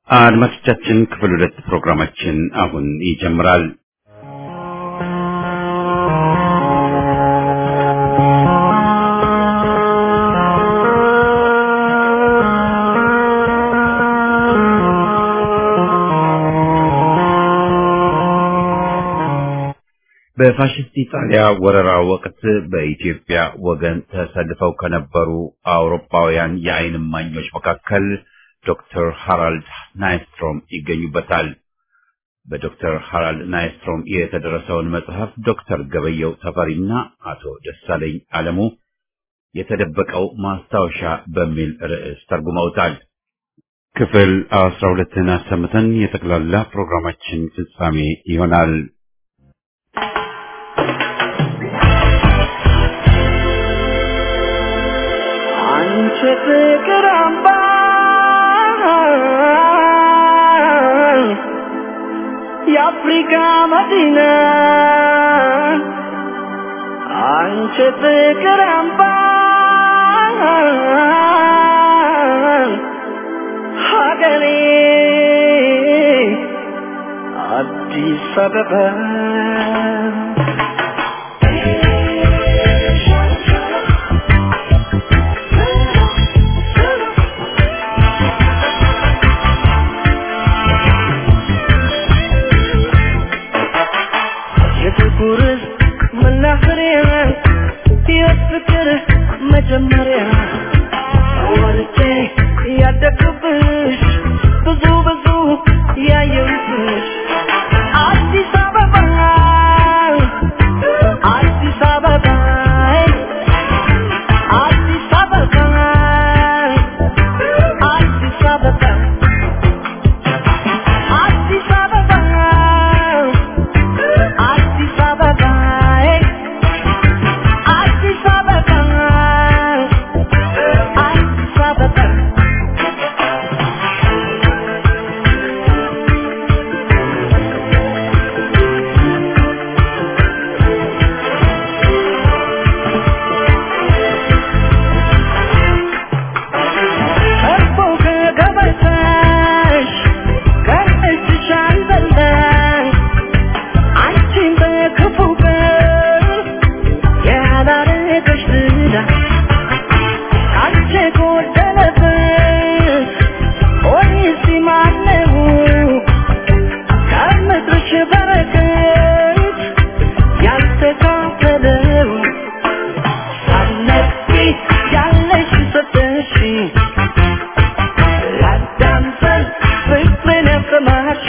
አድማጮቻችን ክፍል 2 ፕሮግራማችን አሁን ይጀምራል። በፋሽስት ኢጣሊያ ወረራ ወቅት በኢትዮጵያ ወገን ተሰልፈው ከነበሩ አውሮፓውያን የዓይን እማኞች መካከል ዶክተር ሃራልድ ናይስትሮም ይገኙበታል። በዶክተር ሃራልድ ናይስትሮም የተደረሰውን መጽሐፍ ዶክተር ገበየው ተፈሪና አቶ ደሳለኝ አለሙ የተደበቀው ማስታወሻ በሚል ርዕስ ተርጉመውታል። ክፍል 12ን አሰምተን የጠቅላላ ፕሮግራማችን ፍጻሜ ይሆናል። አንቺ ፍቅር አምባ የአፍሪካ መዲና አንቺ ፍቅር አምባ ሀገሬ አዲስ አበባ የፍቅር መናኸሪያ የፍቅር መጀመሪያ ወልጄ ያደግኩብሽ ብዙ ብዙ ያየሁብሽ አዲስ አበባ አዲስ አበባ አዲስ አበባ አዲስ አበባ አዲስ አበባ አዲስ አበባ አዲስ አበባ አዲስ አበባ እኮ ከገበታሽ ከእጅሽ አልበላሽ አንቺን በክፉ ቀን ያላረገሽ ዝና አንቺ ጎደለበት ኦሪሲ ማነው ከምድርሽ በረከት ያልተካፈለው ሳነቢ ያለሽ ሰጠሽ ላዳምጠን ፍቅርን ያሰማሽ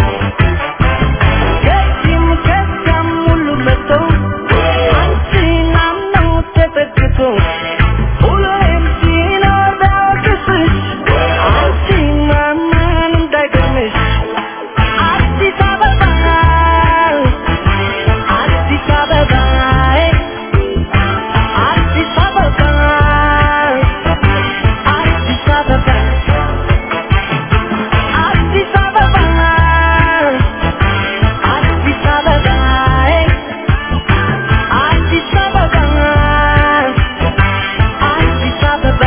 ከዚህም ከዚያም ሁሉ መጥቶ አንቺን አምኖ ተጠግቶ ሁሌም ሲኖር ቢያወቅስሽ አንቺን ማመን እንዳይገርምሽ አዲስ አበባ አዲስ አበባ አዲስ አበባ አዲስ አበባ አዲስ አበባ አዲስ አበባ አዲስ አበባ አዲስ አበባ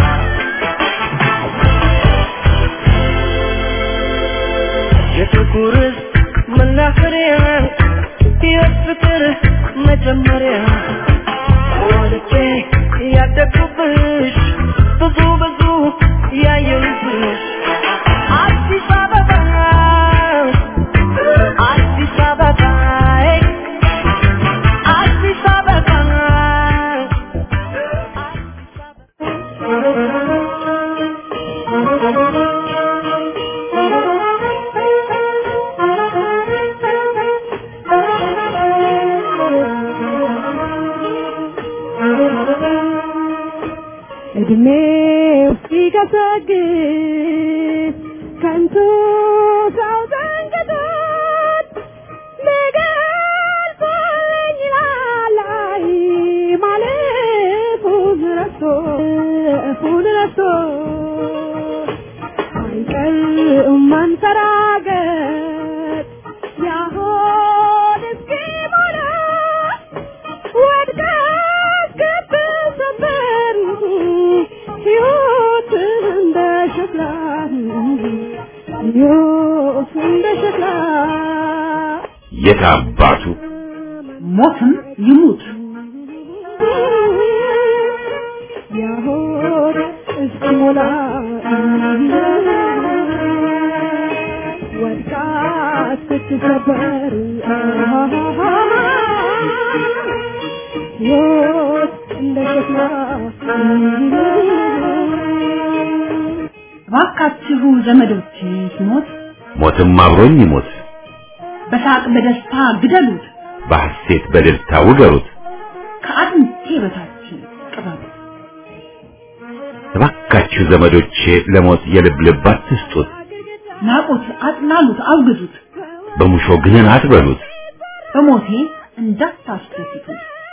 የፍቅር መናኸሪያ የፍቅር መጀመሪያ ወልጄ ያደግኩብሽ ብዙ ብዙ ያየሁብሽ አዲስ አበባ አዲስ አበባ አዲስ አበባ እድሜው ሲገሰግስ ከንቱ ሰው ዘንግቶት ሊገልጸኝ ይላል አይ ማለፉን ረስቶ አይቀርም መንፈራገጥ ያሆን እስኪሞላ ወድቀት ገብሰበር ሕይወት እንደ ሸክላ የሱንደሽላ የታባቱ ሞትም ይሙት ያሆድ እስኪሞላ ወድቃ ስትሰበር ሕይወት እንደ ሸክላ እባካችሁ ዘመዶቼ ሲሞት ሞትም አብሮኝ ይሞት በሳቅ በደስታ ግደሉት በሐሴት በደስታ ውገሩት ከአጥንቴ በታች ቅበሩት እባካችሁ ዘመዶቼ ለሞት የልብ ልብ አትስጡት ናቁት አጥላሉት አውግዙት በሙሾ ግንን አትበሉት በሞቴ እንዳታስደስቱት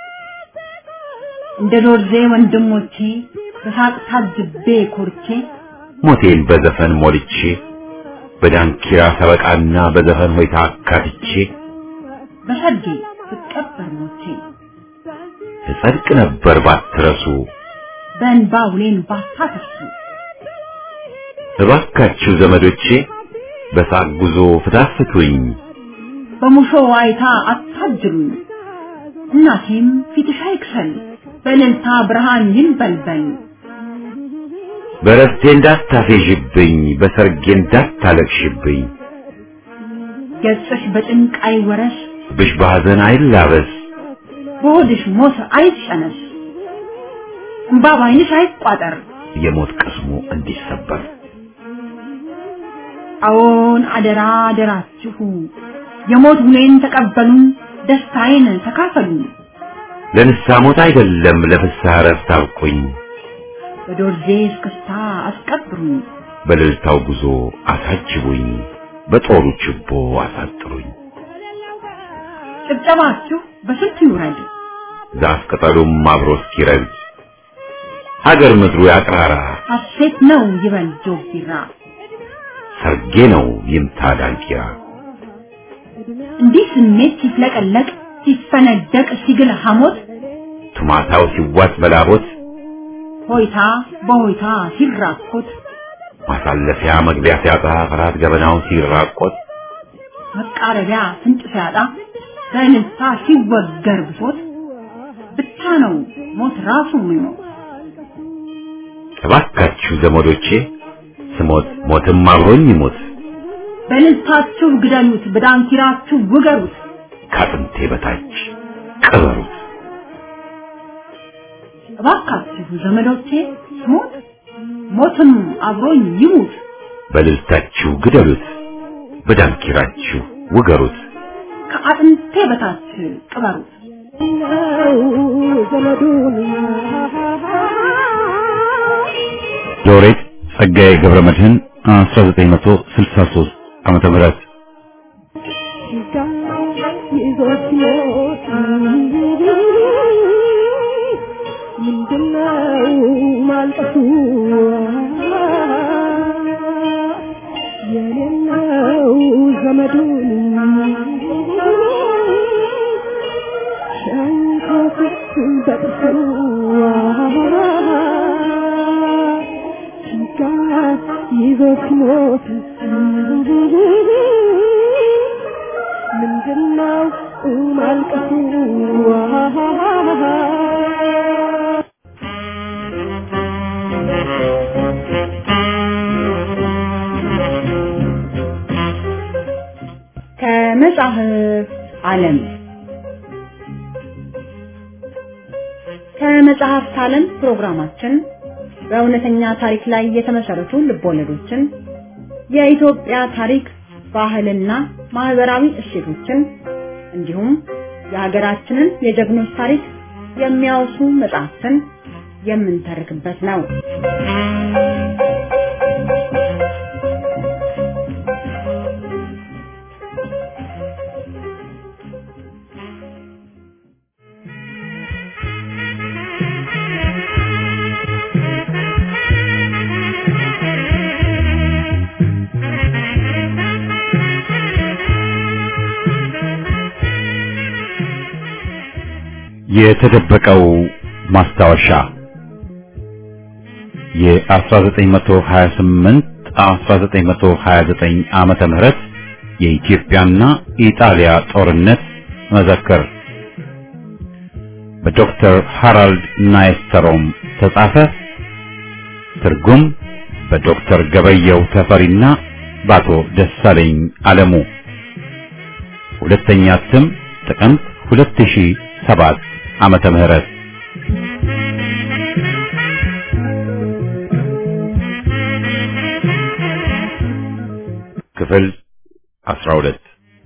እንደ ዶርዜ ወንድሞቼ በሳቅ ታጅቤ ኮርቼ ሞቴን በዘፈን ሞልቼ በዳንኪራ ሰበቃና በዘፈን ሆይታ አካትቼ በሰርጌ ብቀበር ሞቼ እጸድቅ ነበር ባትረሱ በእንባ ውሌን ባታተርሱ እባካችሁ ዘመዶቼ በሳቅ ጉዞ ፍታፍቱኝ በሙሾ ዋይታ አታጅሉኝ እናቴም ፊትሽ አይክሰል በእልልታ ብርሃን ይንበልበል በረፍቴ እንዳታፌዥብኝ በሰርጌ እንዳታለቅሽብኝ ገጽሽ በጭንቅ አይወረስ ብሽ በሐዘን አይላበስ በሆድሽ ሞት አይጨነስ እንባ ባይንሽ አይቋጠር የሞት ቅስሙ እንዲሰበር አዎን አደራ አደራችሁ የሞት ውሌን ተቀበሉን ደስታዬን ተካፈሉን ለንስሐ ሞት አይደለም ለፍስሐ ዕረፍት አብቁኝ በዶርዜ እስክስታ አስቀብሩኝ በእልልታው ጉዞ አሳጅቡኝ በጦሩ ችቦ አሳጥሩኝ ጭብጨባችሁ በስንት ይውረድ ዛፍ ቅጠሉም አብሮ እስኪረግድ ሀገር ምድሩ ያቅራራ ሐሴት ነው ይበል ጆቢራ ሰርጌ ነው ይምታ ዳንኪራ እንዲህ ስሜት ሲፍለቀለቅ ሲፈነደቅ ሲግል ሐሞት ቱማታው ሲዋጥ በላቦት ሆይታ በሆይታ ሲራኮት ማሳለፊያ መግቢያ ሲያጣ ፍርሃት ገበናውን ሲራቆት መቃረቢያ ፍንጭ ሲያጣ በእልልታ ሲወገር ብሶት ብቻ ነው ሞት ራሱ የሚሞት እባካችሁ ዘመዶቼ ስሞት ሞትም አብሮኝ ይሞት በእልልታችሁ ግደሉት በዳንኪራችሁ ውገሩት ከአጥንቴ በታች ቅበሩት እባካችሁ ዘመዶቼ ስሞት ሞትም አብሮኝ ይሙት በእልልታችሁ ግደሉት በዳንኪራችሁ ውገሩት ከአጥንቴ በታች ቅበሩት ዘመዱን ሎሬት ጸጋዬ ገብረመድህን 1963 ዓመተ ምህረት ይዞት ሞት ምንድነው ማልቀሱ የሌለው ዘመዱን ሸንኮት በጥርሱ ይዞት ሞት ምንድነው ማልቀሱ ከመጽሐፍ ዓለም ከመጽሐፍት ዓለም ፕሮግራማችን በእውነተኛ ታሪክ ላይ የተመሰረቱ ልቦለዶችን የኢትዮጵያ ታሪክ ባህልና ማህበራዊ እሴቶችን እንዲሁም የሀገራችንን የጀግኖች ታሪክ የሚያወሱ መጽሐፍትን የምንተርክበት ነው። የተደበቀው ማስታወሻ የ1928 1929 ዓመተ ምህረት የኢትዮጵያና ኢጣሊያ ጦርነት መዘክር በዶክተር ሃራልድ ናይስተሮም ተጻፈ። ትርጉም በዶክተር ገበየው ተፈሪና በአቶ ደሳለኝ አለሙ። ሁለተኛ እትም ጥቅምት 2007 ዓመተ ምህረት። ክፍል 12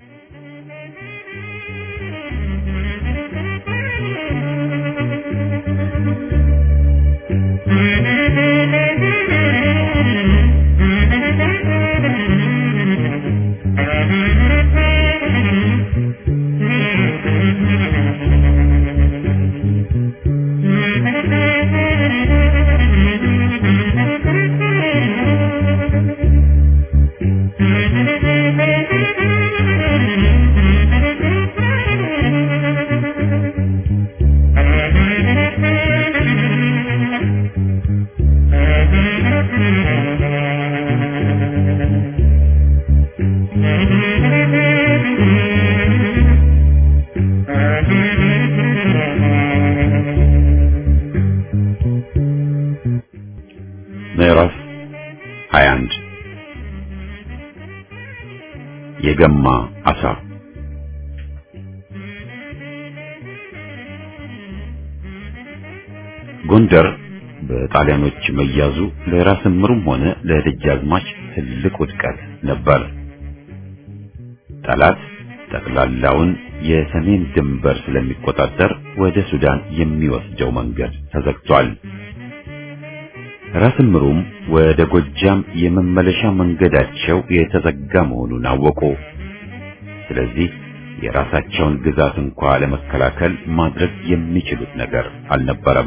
ምዕራፍ 21 የገማ አሳ። ጎንደር በጣሊያኖች መያዙ ለራስ ምሩም ሆነ ለደጃዝማች ትልቅ ውድቀት ነበር። ጠላት ጠቅላላውን የሰሜን ድንበር ስለሚቆጣጠር ወደ ሱዳን የሚወስደው መንገድ ተዘግቷል። ራስ ምሩም ወደ ጎጃም የመመለሻ መንገዳቸው የተዘጋ መሆኑን አወቁ። ስለዚህ የራሳቸውን ግዛት እንኳን ለመከላከል ማድረግ የሚችሉት ነገር አልነበረም።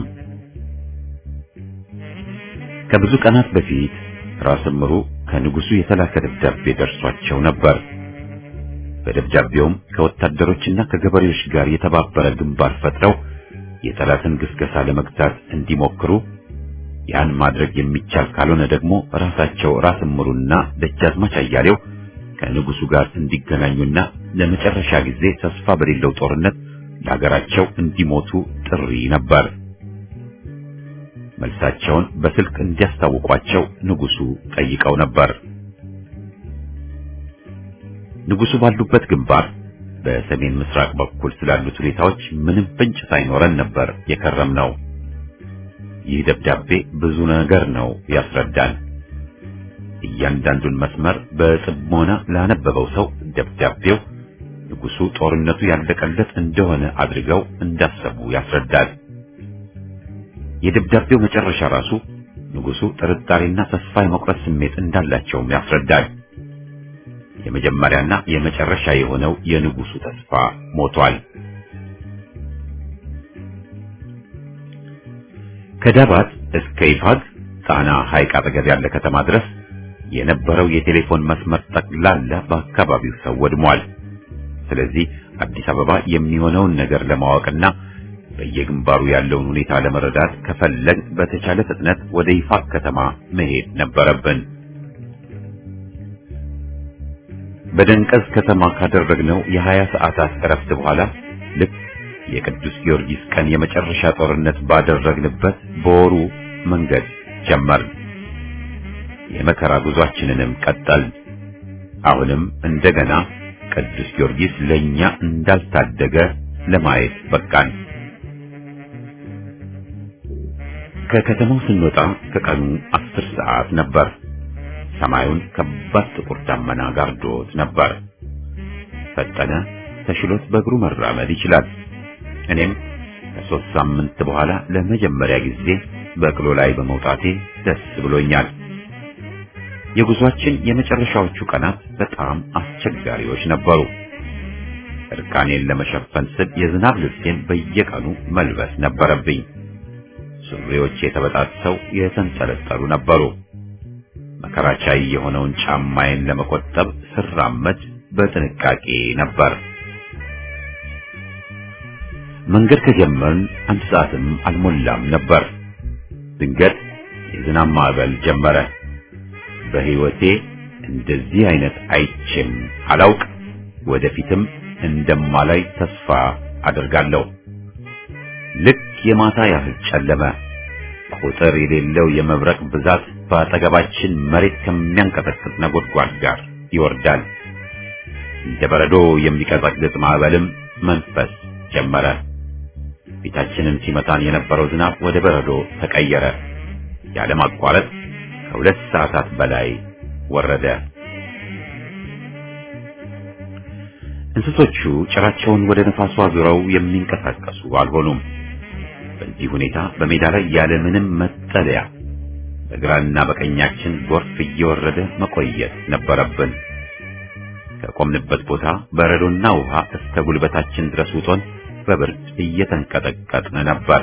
ከብዙ ቀናት በፊት ራስ ምሩ ከንጉሱ የተላከ ደብዳቤ ደርሷቸው ነበር። በደብዳቤውም ከወታደሮችና ከገበሬዎች ጋር የተባበረ ግንባር ፈጥረው የጠላትን ግስገሳ ለመግታት እንዲሞክሩ፣ ያን ማድረግ የሚቻል ካልሆነ ደግሞ ራሳቸው ራስ ምሩና ደጃዝማች አያሌው ከንጉሱ ጋር እንዲገናኙና ለመጨረሻ ጊዜ ተስፋ በሌለው ጦርነት ለሀገራቸው እንዲሞቱ ጥሪ ነበር። መልሳቸውን በስልክ እንዲያስታውቋቸው ንጉሱ ጠይቀው ነበር። ንጉሱ ባሉበት ግንባር በሰሜን ምስራቅ በኩል ስላሉት ሁኔታዎች ምንም ፍንጭ ሳይኖረን ነበር የከረምነው። ይህ ደብዳቤ ብዙ ነገር ነው ያስረዳል። እያንዳንዱን መስመር በጽሞና ላነበበው ሰው ደብዳቤው ንጉሱ ጦርነቱ ያለቀለት እንደሆነ አድርገው እንዳሰቡ ያስረዳል። የደብዳቤው መጨረሻ ራሱ ንጉሱ ጥርጣሬና ተስፋ የመቁረጥ ስሜት እንዳላቸውም ያስረዳል። የመጀመሪያና የመጨረሻ የሆነው የንጉሱ ተስፋ ሞቷል። ከዳባት እስከ ይፋግ ጣና ሐይቅ አጠገብ ያለ ከተማ ድረስ የነበረው የቴሌፎን መስመር ጠቅላላ በአካባቢው ሰው ወድሟል። ስለዚህ አዲስ አበባ የሚሆነውን ነገር ለማወቅና በየግንባሩ ያለውን ሁኔታ ለመረዳት ከፈለግ በተቻለ ፍጥነት ወደ ይፋግ ከተማ መሄድ ነበረብን። በደንቀዝ ከተማ ካደረግነው የ20 ሰዓታት እረፍት በኋላ ልክ የቅዱስ ጊዮርጊስ ቀን የመጨረሻ ጦርነት ባደረግንበት በወሩ መንገድ ጀመርን። የመከራ ጉዟችንንም ቀጠልን። አሁንም እንደገና ቅዱስ ጊዮርጊስ ለኛ እንዳልታደገ ለማየት በቃን። ከከተማው ስንወጣ ከቀኑ 10 ሰዓት ነበር። ሰማዩን ከባድ ጥቁር ደመና ጋርዶት ነበር። ፈጠነ ተሽሎት በእግሩ መራመድ ይችላል። እኔም ከ3 ሳምንት በኋላ ለመጀመሪያ ጊዜ በቅሎ ላይ በመውጣቴ ደስ ብሎኛል። የጉዟችን የመጨረሻዎቹ ቀናት በጣም አስቸጋሪዎች ነበሩ። እርቃኔን ለመሸፈን ስል የዝናብ ልብሴን በየቀኑ መልበስ ነበረብኝ። ሱሪዎቼ ተበጣጥሰው የተንጠለጠሉ ነበሩ። መከራቻይ የሆነውን ጫማዬን ለመቆጠብ ስራመድ በጥንቃቄ ነበር። መንገድ ከጀመርን 1 ሰዓትም አልሞላም ነበር። ድንገት የዝናብ ማዕበል ጀመረ። በሕይወቴ እንደዚህ አይነት አይቼም አላውቅ፣ ወደፊትም እንደማላይ ተስፋ አደርጋለሁ። ልክ የማታ ያህል ጨለመ። ቁጥር የሌለው የመብረቅ ብዛት በአጠገባችን መሬት ከሚያንቀጠቅጥ ነጎድጓድ ጋር ይወርዳል። እንደ በረዶ የሚቀጠቅጥ ማዕበልም መንፈስ ጀመረ። ፊታችንን ሲመታን የነበረው ዝናብ ወደ በረዶ ተቀየረ። ያለማቋረጥ ከ2 ሰዓታት በላይ ወረደ። እንስሶቹ ጭራቸውን ወደ ነፋሱ አዙረው የሚንቀሳቀሱ አልሆኑም። በዚህ ሁኔታ በሜዳ ላይ ያለ ምንም መጠለያ በግራና በቀኛችን ጎርፍ እየወረደ መቆየት ነበረብን። ከቆምንበት ቦታ በረዶና ውሃ እስከ ጉልበታችን ድረስ ውጦን በብርድ እየተንቀጠቀጥን ነበር።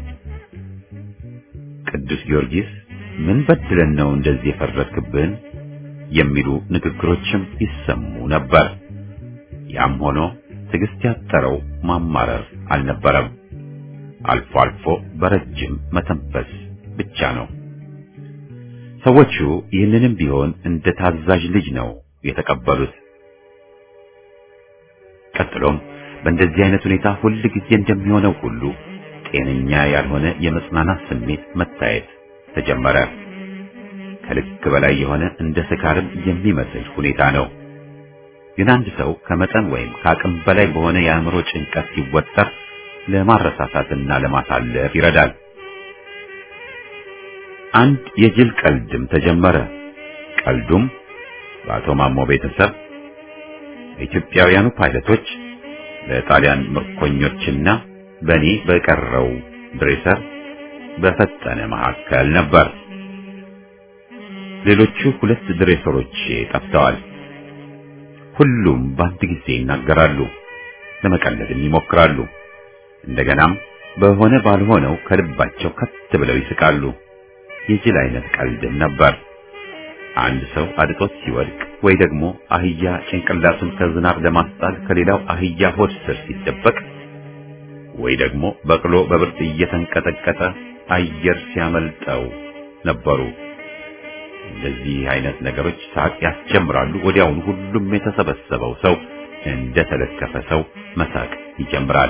ቅዱስ ጊዮርጊስ ምን በድለን ነው እንደዚህ የፈረድክብን? የሚሉ ንግግሮችም ይሰሙ ነበር። ያም ሆኖ ትዕግስት ያጠረው ማማረር አልነበረም። አልፎ አልፎ በረጅም መተንፈስ ብቻ ነው። ሰዎቹ ይህንንም ቢሆን እንደ ታዛዥ ልጅ ነው የተቀበሉት። ቀጥሎም በእንደዚህ አይነት ሁኔታ ሁል ጊዜ እንደሚሆነው ሁሉ ጤነኛ ያልሆነ የመጽናናት ስሜት መታየት ተጀመረ። ከልክ በላይ የሆነ እንደ ስካርም የሚመስል ሁኔታ ነው። ግን አንድ ሰው ከመጠን ወይም ከአቅም በላይ በሆነ የአእምሮ ጭንቀት ሲወጠር ለማረሳሳትና ለማሳለፍ ይረዳል። አንድ የጅል ቀልድም ተጀመረ። ቀልዱም በአቶ ማሞ ቤተሰብ ኢትዮጵያውያኑ ፓይለቶች ለጣሊያን ምርኮኞችና በእኔ በቀረው ድሬሰር በፈጠነ መካከል ነበር። ሌሎቹ 2 ድሬሰሮች ጠፍተዋል። ሁሉም በአንድ ጊዜ ይናገራሉ፣ ለመቀለድም ይሞክራሉ። እንደገናም በሆነ ባልሆነው ከልባቸው ከት ብለው ይስቃሉ። የጅል አይነት ቀልድም ነበር። አንድ ሰው አድጦት ሲወድቅ ወይ ደግሞ አህያ ጭንቅላቱን ከዝናብ ለማስጣል ከሌላው አህያ ሆድ ስር ሲደበቅ ወይ ደግሞ በቅሎ በብርድ እየተንቀጠቀጠ አየር ሲያመልጠው ነበሩ። እንደዚህ አይነት ነገሮች ሳቅ ያስጀምራሉ። ወዲያውኑ ሁሉም የተሰበሰበው ሰው እንደ ተለከፈ ሰው መሳቅ ይጀምራል።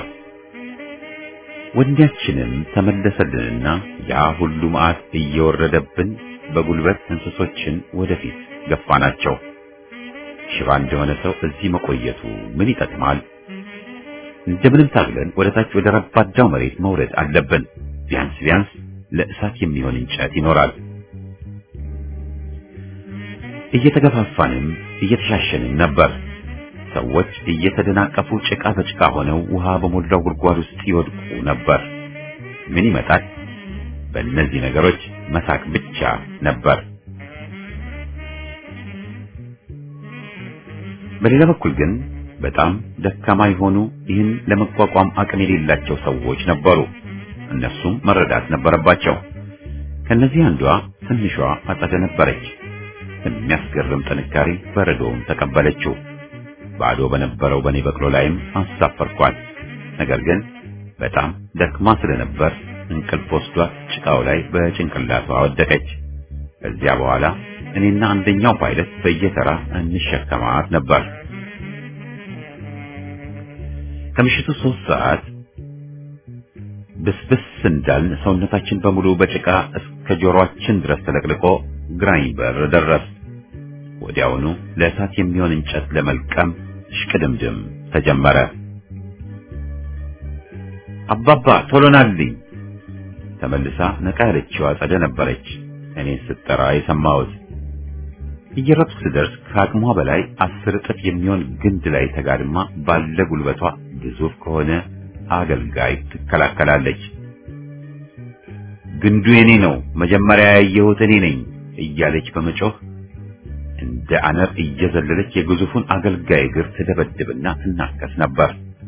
ወንዳችንም ተመለሰልንና ያ ሁሉ መዓት እየወረደብን በጉልበት እንስሶችን ወደፊት ገፋናቸው። ሽባ እንደሆነ ሰው እዚህ መቆየቱ ምን ይጠቅማል? እንደምንም ታግለን ወደ ታች ወደ ረባዳው መሬት መውረድ አለብን። ቢያንስ ለእሳት የሚሆን እንጨት ይኖራል። እየተገፋፋንም እየተሻሸንም ነበር። ሰዎች እየተደናቀፉ ጭቃ በጭቃ ሆነው ውሃ በሞላው ጉድጓድ ውስጥ ይወድቁ ነበር። ምን ይመጣል? በእነዚህ ነገሮች መሳቅ ብቻ ነበር። በሌላ በኩል ግን በጣም ደካማ የሆኑ ይህን ለመቋቋም አቅም የሌላቸው ሰዎች ነበሩ። እነሱም መረዳት ነበረባቸው። ከነዚህ አንዷ ትንሿ አጸደ ነበረች። የሚያስገርም ጥንካሬ በረዶውን ተቀበለችው። ባዶ በነበረው በኔ በቅሎ ላይም አሳፈርኳት። ነገር ግን በጣም ደክማ ስለነበር እንቅልፍ ወስዷት ጭቃው ላይ በጭንቅላቷ ወደቀች። ከዚያ በኋላ እኔና አንደኛው ፓይለት በየተራ እንሸከማት ነበር። ከምሽቱ 3 ሰዓት ብስብስ እንዳልን ሰውነታችን በሙሉ በጭቃ እስከ ጆሮአችን ድረስ ተለቅልቆ ግራኝ በር ደረስ። ወዲያውኑ ለእሳት የሚሆን እንጨት ለመልቀም ሽቅድምድም ተጀመረ። አባባ ቶሎ ናልኝ! ተመልሳ ነቃ ያለችው አጸደ ነበረች። እኔን ስትጠራ የሰማሁት። እየሮጥኩ ስደርስ ከአቅሟ በላይ 10 እጥፍ የሚሆን ግንድ ላይ ተጋድማ ባለ ጉልበቷ ግዙፍ ከሆነ አገልጋይ ትከላከላለች። ግንዱ የኔ ነው፣ መጀመሪያ ያየሁት እኔ ነኝ እያለች በመጮህ እንደ አነር እየዘለለች የግዙፉን አገልጋይ እግር ትደበድብና ትናከስ ነበር።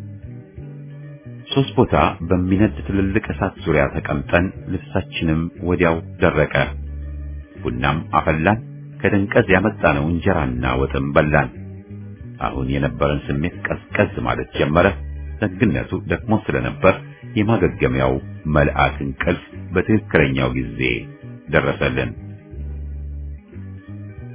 3 ቦታ በሚነድ ትልልቅ እሳት ዙሪያ ተቀምጠን ልብሳችንም ወዲያው ደረቀ። ቡናም አፈላን። ከደንቀዝ ያመጣነው እንጀራና ወጥም በላን። አሁን የነበረን ስሜት ቀዝቀዝ ማለት ጀመረ። ደግነቱ ደክሞ ስለነበር የማገገሚያው መልአክ እንቅልፍ በትክክለኛው ጊዜ ደረሰልን።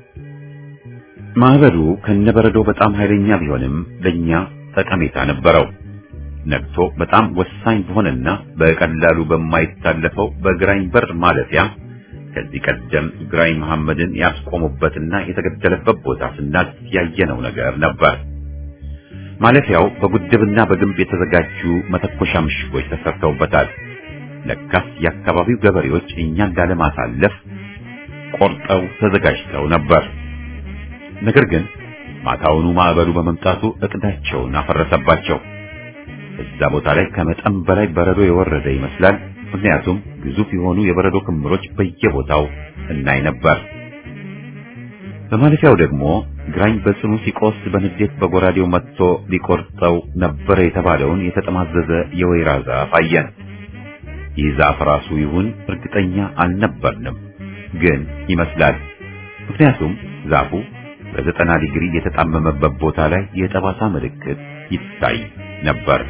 ማዕበሉ ከነበረዶ በጣም ኃይለኛ ቢሆንም ለኛ ጠቀሜታ ነበረው። ነግቶ በጣም ወሳኝ በሆነና በቀላሉ በማይታለፈው በግራኝ በር ማለፊያ ከዚህ ቀደም ግራኝ መሐመድን ያስቆሙበትና የተገደለበት ቦታ ስናልፍ ያየነው ነገር ነበር። ማለፊያው በጉድብና በግንብ የተዘጋጁ መተኮሻ ምሽጎች ተሰርተውበታል። ለካስ የአካባቢው ገበሬዎች እኛን ላለማሳለፍ ቆርጠው ተዘጋጅተው ነበር። ነገር ግን ማታውኑ ማዕበሉ በመምጣቱ እቅዳቸውን አፈረሰባቸው። እዛ ቦታ ላይ ከመጠን በላይ በረዶ የወረደ ይመስላል። ምክንያቱም ግዙፍ የሆኑ የበረዶ ክምሮች በየቦታው እናይ ነበር። በማለፊያው ደግሞ ግራኝ በጽኑ ሲቆስ በንዴት በጎራዴው መጥቶ ሊቆርጠው ነበር የተባለውን የተጠማዘዘ የወይራ ዛፍ አየን። ይህ ዛፍ ራሱ ይሁን እርግጠኛ አልነበርንም፣ ግን ይመስላል። ምክንያቱም ዛፉ በ90 ዲግሪ የተጣመመበት ቦታ ላይ የጠባሳ ምልክት ይታይ ነበር።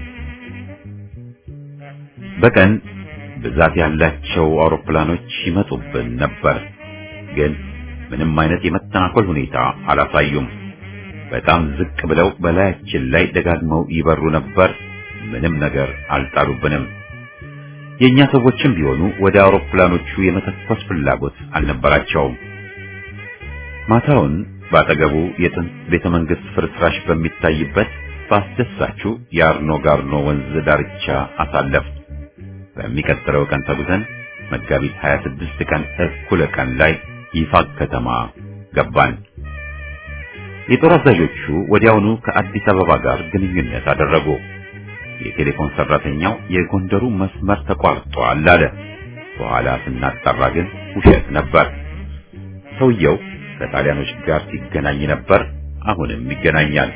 በቀን ብዛት ያላቸው አውሮፕላኖች ይመጡብን ነበር፣ ግን ምንም አይነት የመተናኮል ሁኔታ አላሳዩም። በጣም ዝቅ ብለው በላያችን ላይ ደጋግመው ይበሩ ነበር። ምንም ነገር አልጣሉብንም። የኛ ሰዎችም ቢሆኑ ወደ አውሮፕላኖቹ የመተኮስ ፍላጎት አልነበራቸውም። ማታውን ባጠገቡ የጥንት ቤተመንግስት ፍርስራሽ በሚታይበት በአስደሳቹ የአርኖ ጋርኖ ወንዝ ዳርቻ አሳለፍ። በሚቀጥለው ቀን ተጉዘን መጋቢት 26 ቀን እኩለ ቀን ላይ ይፋግ ከተማ ገባን። የጦር አዛዦቹ ወዲያውኑ ከአዲስ አበባ ጋር ግንኙነት አደረጉ። የቴሌፎን ሰራተኛው የጎንደሩ መስመር ተቋርጧል አለ። በኋላ ስናጣራ ግን ውሸት ነበር። ሰውየው ከጣሊያኖች ጋር ሲገናኝ ነበር፣ አሁንም ይገናኛል።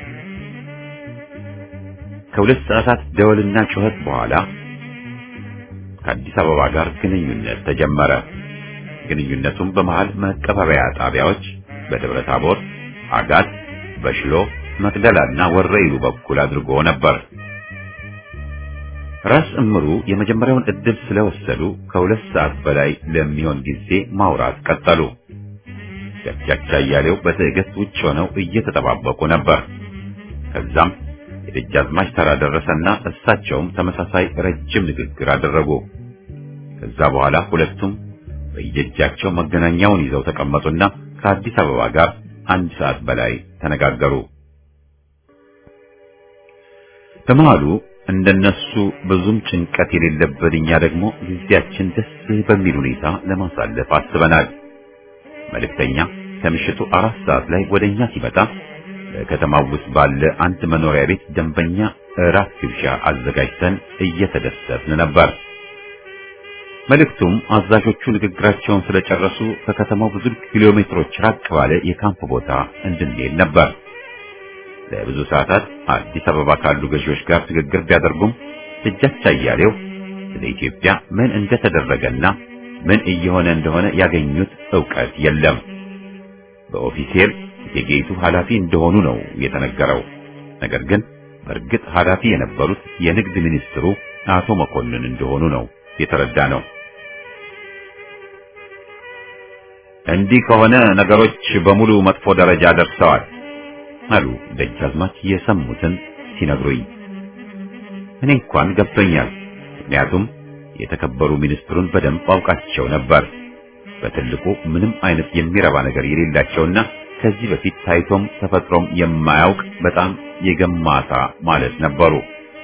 ከሁለት ሰዓታት ደወልና ጩኸት በኋላ ከአዲስ አበባ ጋር ግንኙነት ተጀመረ። ግንኙነቱም በመሃል መቀበሪያ ጣቢያዎች በደብረ ታቦር፣ አጋት፣ በሽሎ፣ መቅደላና ወረኢሉ በኩል አድርጎ ነበር። ራስ እምሩ የመጀመሪያውን እድል ስለወሰዱ ከሁለት ሰዓት በላይ ለሚሆን ጊዜ ማውራት ቀጠሉ። ደጃች አያሌው በትዕግስት ውጭ ሆነው እየተጠባበቁ ነበር። ከዛም የደጃዝማች ተራ ደረሰና እሳቸውም ተመሳሳይ ረጅም ንግግር አደረጉ። ከዛ በኋላ ሁለቱም በየእጃቸው መገናኛውን ይዘው ተቀመጡና ከአዲስ አበባ ጋር 1 ሰዓት በላይ ተነጋገሩ። በመሃሉ እንደነሱ ብዙም ጭንቀት የሌለበት እኛ ደግሞ ጊዜያችን ደስ በሚል ሁኔታ ለማሳለፍ አስበናል። መልእክተኛ ከምሽቱ 4 ሰዓት ላይ ወደኛ ሲመጣ በከተማው ውስጥ ባለ አንድ መኖሪያ ቤት ደንበኛ እራት ግብዣ አዘጋጅተን እየተደሰትን ነበር። መልእክቱም አዛዦቹ ንግግራቸውን ስለጨረሱ ከከተማው ብዙ ኪሎ ሜትሮች ራቅ ባለ የካምፕ ቦታ እንድንሄድ ነበር። ለብዙ ሰዓታት አዲስ አበባ ካሉ ገዢዎች ጋር ንግግር ቢያደርጉም ደጃች አያሌው ስለ ኢትዮጵያ ምን እንደተደረገና ምን እየሆነ እንደሆነ ያገኙት ዕውቀት የለም። በኦፊሴል የጌቱ ኃላፊ እንደሆኑ ነው የተነገረው። ነገር ግን በእርግጥ ኃላፊ የነበሩት የንግድ ሚኒስትሩ አቶ መኮንን እንደሆኑ ነው የተረዳነው። እንዲህ ከሆነ ነገሮች በሙሉ መጥፎ ደረጃ ደርሰዋል አሉ ደጃዝማች የሰሙትን ሲነግሩኝ። እኔ እንኳን ገብቶኛል። ምክንያቱም የተከበሩ ሚኒስትሩን በደንብ አውቃቸው ነበር። በትልቁ ምንም አይነት የሚረባ ነገር የሌላቸውና ከዚህ በፊት ታይቶም ተፈጥሮም የማያውቅ በጣም የገማታ ማለት ነበሩ።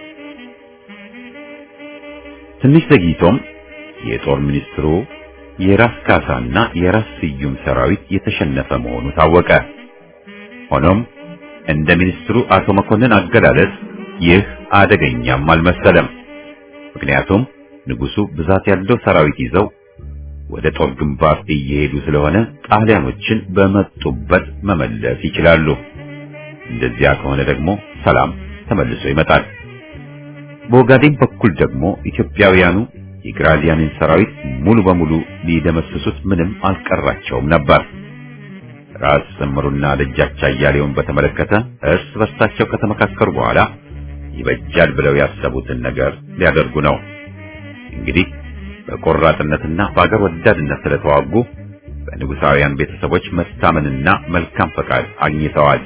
ትንሽ ዘግይቶም የጦር ሚኒስትሩ የራስ ካሳና የራስ ስዩም ሰራዊት የተሸነፈ መሆኑ ታወቀ። ሆኖም እንደ ሚኒስትሩ አቶ መኮንን አገላለጽ ይህ አደገኛም አልመሰለም። ምክንያቱም ንጉሱ ብዛት ያለው ሰራዊት ይዘው ወደ ጦር ግንባር እየሄዱ ስለሆነ ጣሊያኖችን በመጡበት መመለስ ይችላሉ። እንደዚያ ከሆነ ደግሞ ሰላም ተመልሶ ይመጣል። በኦጋዴን በኩል ደግሞ ኢትዮጵያውያኑ የግራዚያንን ሰራዊት ሙሉ በሙሉ ሊደመስሱት ምንም አልቀራቸውም ነበር። ራስ እምሩና ደጃች አያሌውን በተመለከተ እርስ በርሳቸው ከተመካከሩ በኋላ ይበጃል ብለው ያሰቡትን ነገር ሊያደርጉ ነው። እንግዲህ በቆራጥነትና በአገር ወዳድነት ስለተዋጉ በንጉሳውያን ቤተሰቦች መታመንና መልካም ፈቃድ አግኝተዋል።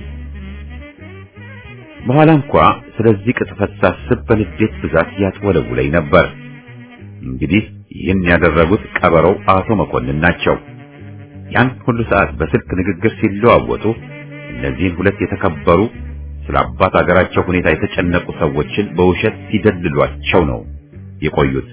በኋላ እንኳ ስለዚህ ቅጥፈት ሳስብ በንዴት ብዛት ያጥወለውለኝ ነበር። እንግዲህ ይህን ያደረጉት ቀበሮው አቶ መኮንን ናቸው። ያን ሁሉ ሰዓት በስልክ ንግግር ሲለዋወጡ እነዚህን ሁለት የተከበሩ ስለ አባት አገራቸው ሁኔታ የተጨነቁ ሰዎችን በውሸት ሲደልሏቸው ነው የቆዩት።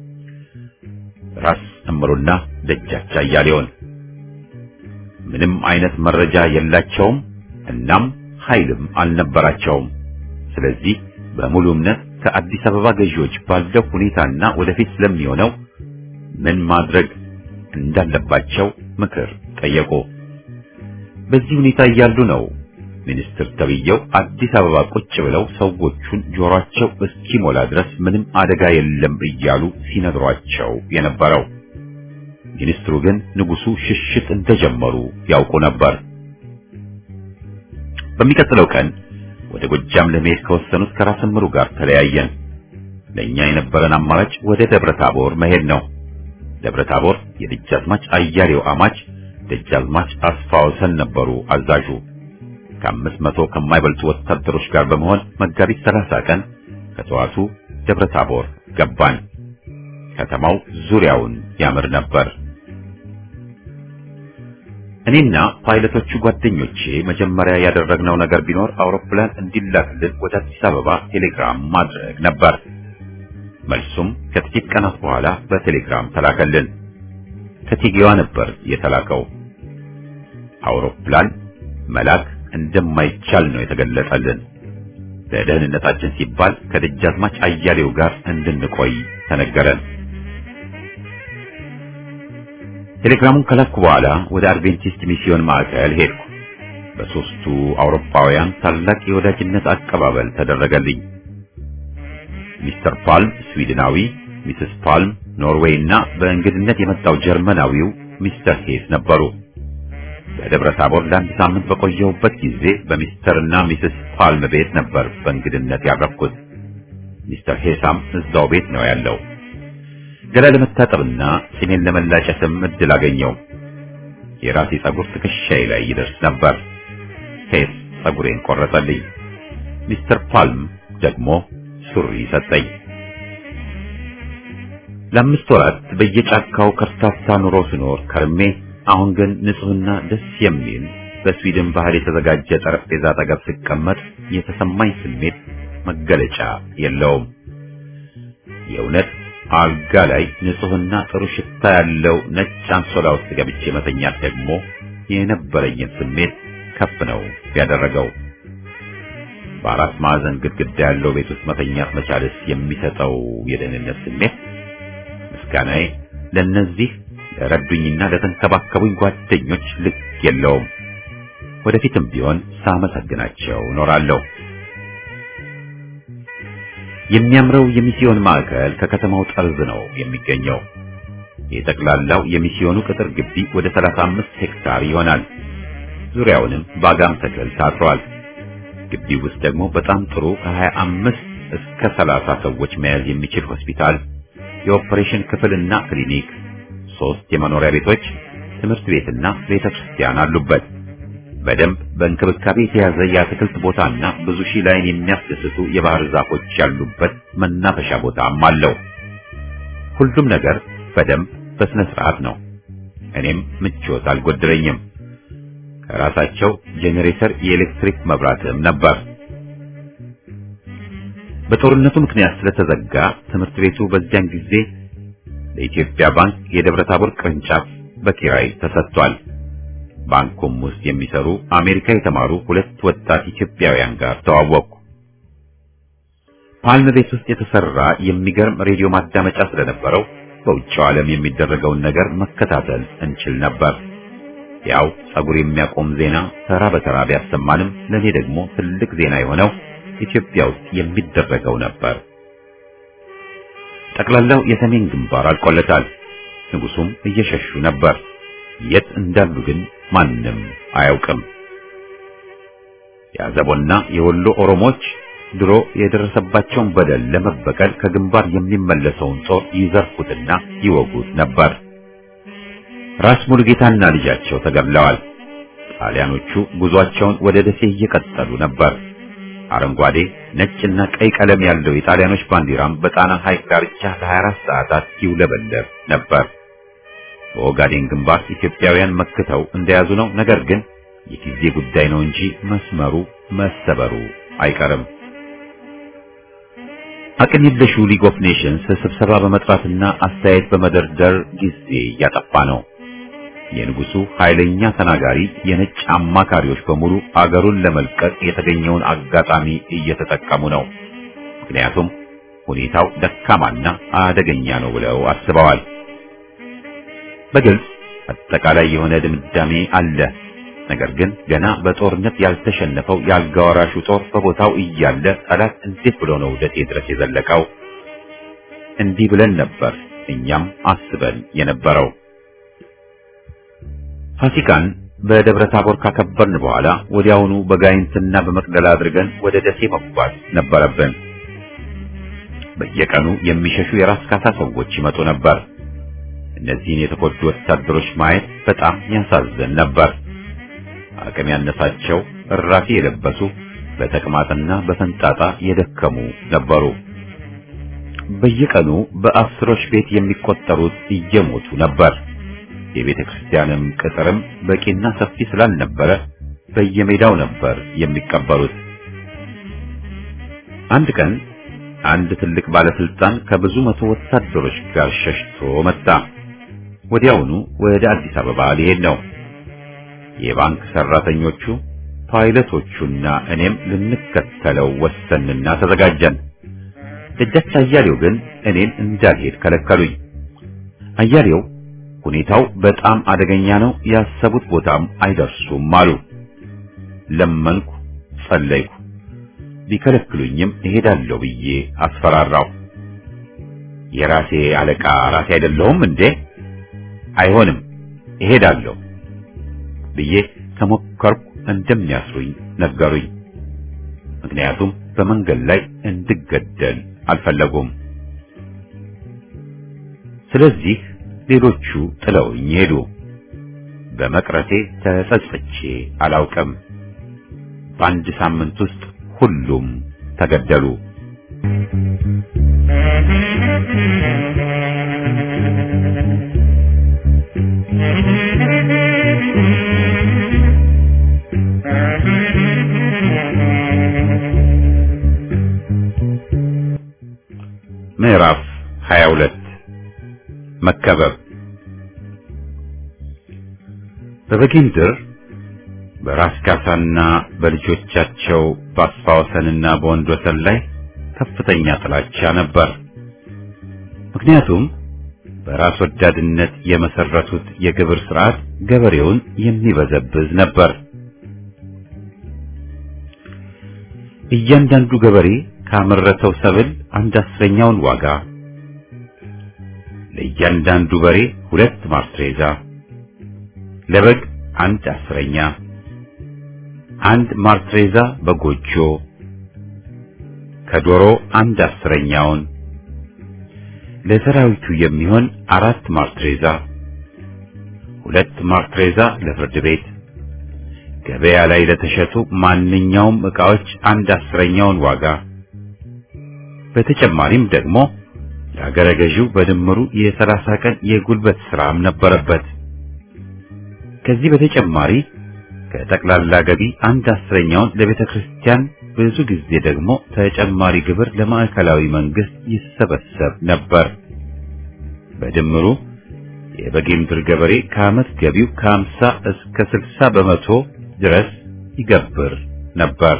ራስ እምሩና ደጃች አያሌውን ምንም አይነት መረጃ የላቸውም፣ እናም ኃይልም አልነበራቸውም። ስለዚህ በሙሉ እምነት ከአዲስ አበባ ገዢዎች ባለው ሁኔታና ወደፊት ስለሚሆነው ምን ማድረግ እንዳለባቸው ምክር ጠየቁ። በዚህ ሁኔታ እያሉ ነው ሚኒስትር ተብዬው አዲስ አበባ ቁጭ ብለው ሰዎቹን ጆሮአቸው እስኪሞላ ድረስ ምንም አደጋ የለም እያሉ ሲነግሯቸው የነበረው። ሚኒስትሩ ግን ንጉሱ ሽሽት እንደጀመሩ ያውቁ ነበር። በሚቀጥለው ቀን ወደ ጎጃም ለመሄድ ከወሰኑት ከራስ እምሩ ጋር ተለያየን። ለኛ የነበረን አማራጭ ወደ ደብረ ታቦር መሄድ ነው። ደብረ ታቦር የደጃዝማች አያሌው አማች ደጃዝማች አስፋወሰን ነበሩ አዛዡ። ከ500 ከማይበልጡ ወታደሮች ጋር በመሆን መጋቢት 30 ቀን ከጠዋቱ ደብረ ታቦር ገባን። ከተማው ዙሪያውን ያምር ነበር። እኔና ፓይለቶቹ ጓደኞቼ መጀመሪያ ያደረግነው ነገር ቢኖር አውሮፕላን እንዲላክልን ወደ አዲስ አበባ ቴሌግራም ማድረግ ነበር። መልሱም ከጥቂት ቀናት በኋላ በቴሌግራም ተላከልን። ከቲጌዋ ነበር የተላከው። አውሮፕላን መላክ እንደማይቻል ነው የተገለጸልን። ለደህንነታችን ሲባል ከደጃዝማች አያሌው ጋር እንድንቆይ ተነገረን። ቴሌግራሙን ከላኩ በኋላ ወደ አድቬንቲስት ሚስዮን ማዕከል ሄድኩ። በሶስቱ አውሮፓውያን ታላቅ የወዳጅነት አቀባበል ተደረገልኝ። ሚስተር ፓልም ስዊድናዊ፣ ሚስስ ፓልም ኖርዌይ እና በእንግድነት የመጣው ጀርመናዊው ሚስተር ሄስ ነበሩ። በደብረ ታቦር ለአንድ ሳምንት በቆየሁበት ጊዜ በሚስተርና ሚስስ ፓልም ቤት ነበር በእንግድነት ያረፍኩት። ሚስተር ሄሳም እዛው ቤት ነው ያለው። ገላ ለመታጠብና ጺሜን ለመላጨትም እድል አገኘው። የራሴ ጸጉር ትከሻዬ ላይ ይደርስ ነበር። ሄስ ጸጉሬን ቆረጠልኝ። ሚስተር ፓልም ደግሞ ሱሪ ሰጠኝ። ለአምስት ወራት በየጫካው ከርታታ ኑሮ ስኖር ከርሜ አሁን ግን ንጹህና ደስ የሚል በስዊድን ባህል የተዘጋጀ ጠረጴዛ አጠገብ ስቀመጥ የተሰማኝ ስሜት መገለጫ የለውም። የእውነት አልጋ ላይ ንጹህና ጥሩ ሽታ ያለው ነጭ አንሶላ ውስጥ ገብቼ መተኛት ደግሞ የነበረኝን ስሜት ከፍ ነው ያደረገው። በአራት ማዕዘን ግድግዳ ያለው ቤት ውስጥ መተኛት መቻልስ የሚሰጠው የደህንነት ስሜት ምስጋናዬ ለነዚህ ለረዱኝና ለተንከባከቡኝ ጓደኞች ልክ የለውም። ወደፊትም ቢሆን ሳመሰግናቸው እኖራለሁ። የሚያምረው የሚስዮን ማዕከል ከከተማው ጠርዝ ነው የሚገኘው። የጠቅላላው የሚስዮኑ ቅጥር ግቢ ወደ 35 ሄክታር ይሆናል። ዙሪያውንም በአጋም ተክል ታጥሯል። ግቢው ውስጥ ደግሞ በጣም ጥሩ ከ25 እስከ 30 ሰዎች መያዝ የሚችል ሆስፒታል፣ የኦፕሬሽን ክፍልና ክሊኒክ፣ 3 የመኖሪያ ቤቶች፣ ትምህርት ቤትና ቤተክርስቲያን አሉበት። በደንብ በእንክብካቤ የተያዘ የአትክልት ቦታና ብዙ ሺህ ላይን የሚያስደስቱ የባህር ዛፎች ያሉበት መናፈሻ ቦታም አለው። ሁሉም ነገር በደንብ በስነ ስርዓት ነው። እኔም ምቾት አልጎደለኝም። ከራሳቸው ጄኔሬተር የኤሌክትሪክ መብራትም ነበር። በጦርነቱ ምክንያት ስለተዘጋ ትምህርት ቤቱ በዚያን ጊዜ ለኢትዮጵያ ባንክ የደብረ ታቦር ቅርንጫፍ በኪራይ ተሰጥቷል። ባንኩም ውስጥ የሚሰሩ አሜሪካ የተማሩ 2 ወጣት ኢትዮጵያውያን ጋር ተዋወቅኩ። ፓልም ቤት ውስጥ የተሰራ የሚገርም ሬዲዮ ማዳመጫ ስለነበረው በውጭው ዓለም የሚደረገውን ነገር መከታተል እንችል ነበር። ያው ጸጉር የሚያቆም ዜና ተራ በተራ ቢያሰማንም ለኔ ደግሞ ትልቅ ዜና የሆነው ኢትዮጵያ ውስጥ የሚደረገው ነበር። ጠቅላላው የሰሜን ግንባር አልቆለታል። ንጉሱም እየሸሹ ነበር። የት እንዳሉ ግን ማንም አያውቅም። የአዘቦና የወሎ ኦሮሞች ድሮ የደረሰባቸውን በደል ለመበቀል ከግንባር የሚመለሰውን ጦር ይዘርፉትና ይወጉት ነበር። ራስ ሙሉጌታና ልጃቸው ተገድለዋል። ጣሊያኖቹ ጉዟቸውን ወደ ደሴ እየቀጠሉ ነበር። አረንጓዴ፣ ነጭና ቀይ ቀለም ያለው የጣሊያኖች ባንዲራም በጣና ሐይቅ ዳርቻ ለ24 ሰዓታት ይውለበለብ ነበር። በኦጋዴን ግንባር ኢትዮጵያውያን መክተው እንደያዙ ነው። ነገር ግን የጊዜ ጉዳይ ነው እንጂ መስመሩ መሰበሩ አይቀርም። አቅም የለሹ ሊግ ኦፍ ኔሽንስ ስብሰባ በመጥራትና አስተያየት በመደርደር ጊዜ እያጠፋ ነው። የንጉሱ ኃይለኛ ተናጋሪ የነጭ አማካሪዎች በሙሉ አገሩን ለመልቀቅ የተገኘውን አጋጣሚ እየተጠቀሙ ነው። ምክንያቱም ሁኔታው ደካማና አደገኛ ነው ብለው አስበዋል። በግልጽ አጠቃላይ የሆነ ድምዳሜ አለ። ነገር ግን ገና በጦርነት ያልተሸነፈው የአልጋ ወራሹ ጦር በቦታው እያለ ጠላት እንዴት ብሎ ነው ደሴ ድረስ የዘለቀው? እንዲህ ብለን ነበር እኛም አስበን የነበረው። ፋሲካን በደብረ ታቦር ካከበርን በኋላ ወዲያውኑ በጋይንትና በመቅደላ አድርገን ወደ ደሴ መጓዝ ነበረብን። በየቀኑ የሚሸሹ የራስ ካሳ ሰዎች ይመጡ ነበር። እነዚህን የተጎዱ ወታደሮች ማየት በጣም ያሳዝን ነበር። አቅም ያነሳቸው እራፊ የለበሱ በተቅማጥና በፈንጣጣ የደከሙ ነበሩ። በየቀኑ በአስሮች ቤት የሚቆጠሩት እየሞቱ ነበር። የቤተ ክርስቲያንም ቅጥርም በቂና ሰፊ ስላልነበረ በየሜዳው ነበር የሚቀበሩት። አንድ ቀን አንድ ትልቅ ባለስልጣን ከብዙ መቶ ወታደሮች ጋር ሸሽቶ መጣ። ወዲያውኑ ወደ አዲስ አበባ ሊሄድ ነው። የባንክ ሰራተኞቹ፣ ፓይለቶቹና እኔም ልንከተለው ወሰንና ተዘጋጀን። ደጃች አያሌው ግን እኔን እንዳልሄድ ከለከሉኝ። አያሌው ሁኔታው በጣም አደገኛ ነው፣ ያሰቡት ቦታም አይደርሱም አሉ። ለመንኩ፣ ጸለይኩ። ቢከለክሉኝም እሄዳለሁ ብዬ አስፈራራው። የራሴ አለቃ ራሴ አይደለሁም እንዴ? አይሆንም፣ እሄዳለሁ ብዬ ከሞከርኩ እንደሚያስሩኝ ነገሩኝ። ምክንያቱም በመንገድ ላይ እንድገደል አልፈለጉም። ስለዚህ ሌሎቹ ጥለውኝ ሄዱ። በመቅረቴ ተጸጽቼ አላውቅም። በአንድ ሳምንት ውስጥ ሁሉም ተገደሉ። ምዕራፍ 22 መከበብ። በበጌምድር በራስ ካሳና በልጆቻቸው በአስፋወሰንና በወንድወሰን ላይ ከፍተኛ ጥላቻ ነበር። ምክንያቱም በራስ ወዳድነት የመሰረቱት የግብር ስርዓት ገበሬውን የሚበዘብዝ ነበር። እያንዳንዱ ገበሬ ካመረተው ሰብል 1/10ኛውን ዋጋ፣ ለእያንዳንዱ በሬ 2 ማርትሬዛ፣ ለበግ 1/10ኛ፣ 1 ማርትሬዛ በጎጆ፣ ከዶሮ 1/10ኛውን፣ ለሰራዊቱ የሚሆን 4 ማርትሬዛ፣ 2 ማርትሬዛ ለፍርድ ቤት፣ ገበያ ላይ ለተሸጡ ማንኛውም ዕቃዎች 1/10ኛውን ዋጋ። በተጨማሪም ደግሞ ለአገረ ገዢው በድምሩ የ30 ቀን የጉልበት ሥራም ነበረበት። ከዚህ በተጨማሪ ከጠቅላላ ገቢ 1/10ኛውን ለቤተ ክርስቲያን፣ ብዙ ጊዜ ደግሞ ተጨማሪ ግብር ለማዕከላዊ መንግስት ይሰበሰብ ነበር። በድምሩ የበጌምድር ገበሬ ከዓመት ገቢው ከ50 እስከ 60 በመቶ ድረስ ይገብር ነበር።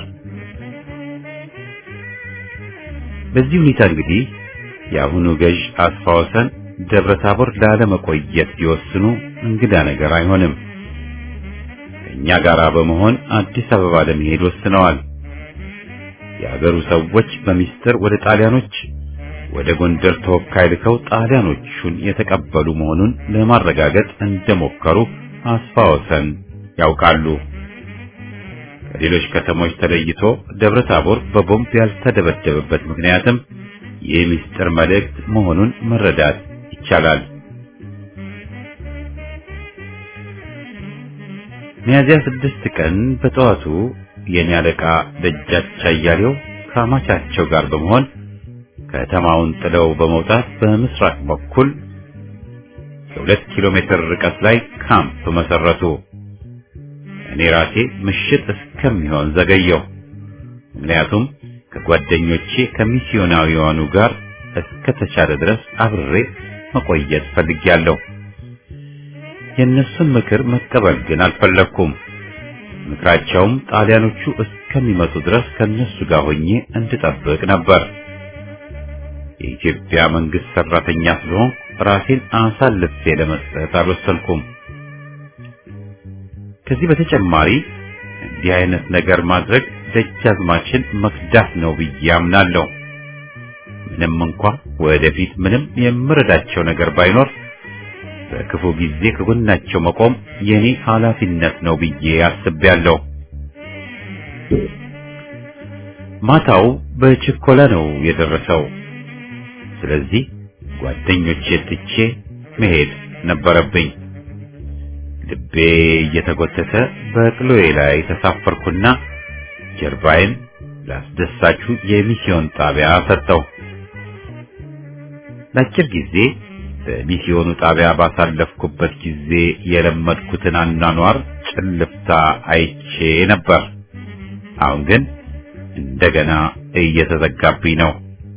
በዚህ ሁኔታ እንግዲህ የአሁኑ ገዥ አስፋወሰን ደብረ ታቦር ላለመቆየት ቢወስኑ እንግዳ ነገር አይሆንም። ከእኛ ጋር በመሆን አዲስ አበባ ለመሄድ ወስነዋል። የአገሩ ሰዎች በሚስጥር ወደ ጣሊያኖች ወደ ጎንደር ተወካይ ልከው ጣሊያኖቹን የተቀበሉ መሆኑን ለማረጋገጥ እንደሞከሩ አስፋወሰን ያውቃሉ። ከሌሎች ከተሞች ተለይቶ ደብረ ታቦር በቦምብ ያልተደበደበበት ምክንያትም ይህ ሚስጥር መልእክት መሆኑን መረዳት ይቻላል። ሚያዝያ 6 ቀን በጠዋቱ የኔ አለቃ ደጃች አያሌው ከአማቻቸው ጋር በመሆን ከተማውን ጥለው በመውጣት በምስራቅ በኩል የ2 ኪሎ ሜትር ርቀት ላይ ካምፕ መሰረቱ። እኔ ራሴ ምሽት እስከሚሆን ዘገየው። ምክንያቱም ከጓደኞቼ ከሚስዮናዊያኑ ጋር እስከ ተቻለ ድረስ አብሬ መቆየት ፈልጌያለሁ። የእነሱን ምክር መቀበል ግን አልፈለኩም። ምክራቸውም ጣሊያኖቹ እስከሚመጡ ድረስ ከነሱ ጋር ሆኜ እንድጠብቅ ነበር። የኢትዮጵያ መንግስት ሰራተኛ ስለሆንኩ ራሴን አሳልፌ ለመስጠት አልወሰንኩም። ከዚህ በተጨማሪ እንዲህ አይነት ነገር ማድረግ ደጃዝማችን መክዳት ነው ብዬ አምናለሁ። ምንም እንኳን ወደፊት ምንም የምረዳቸው ነገር ባይኖር በክፉ ጊዜ ከጎናቸው መቆም የኔ ኃላፊነት ነው ብዬ አስቤያለሁ። ማታው በችኮላ ነው የደረሰው። ስለዚህ ጓደኞቼ ትቼ መሄድ ነበረብኝ። ልቤ እየተጎተተ በቅሎዬ ላይ ተሳፈርኩና ጀርባዬን ላስደሳቹ የሚስዮን ጣቢያ ሰጠው። ለአጭር ጊዜ በሚስዮኑ ጣቢያ ባሳለፍኩበት ጊዜ የለመድኩትን አኗኗር ጭልፍታ አይቼ ነበር። አሁን ግን እንደገና እየተዘጋብኝ ነው።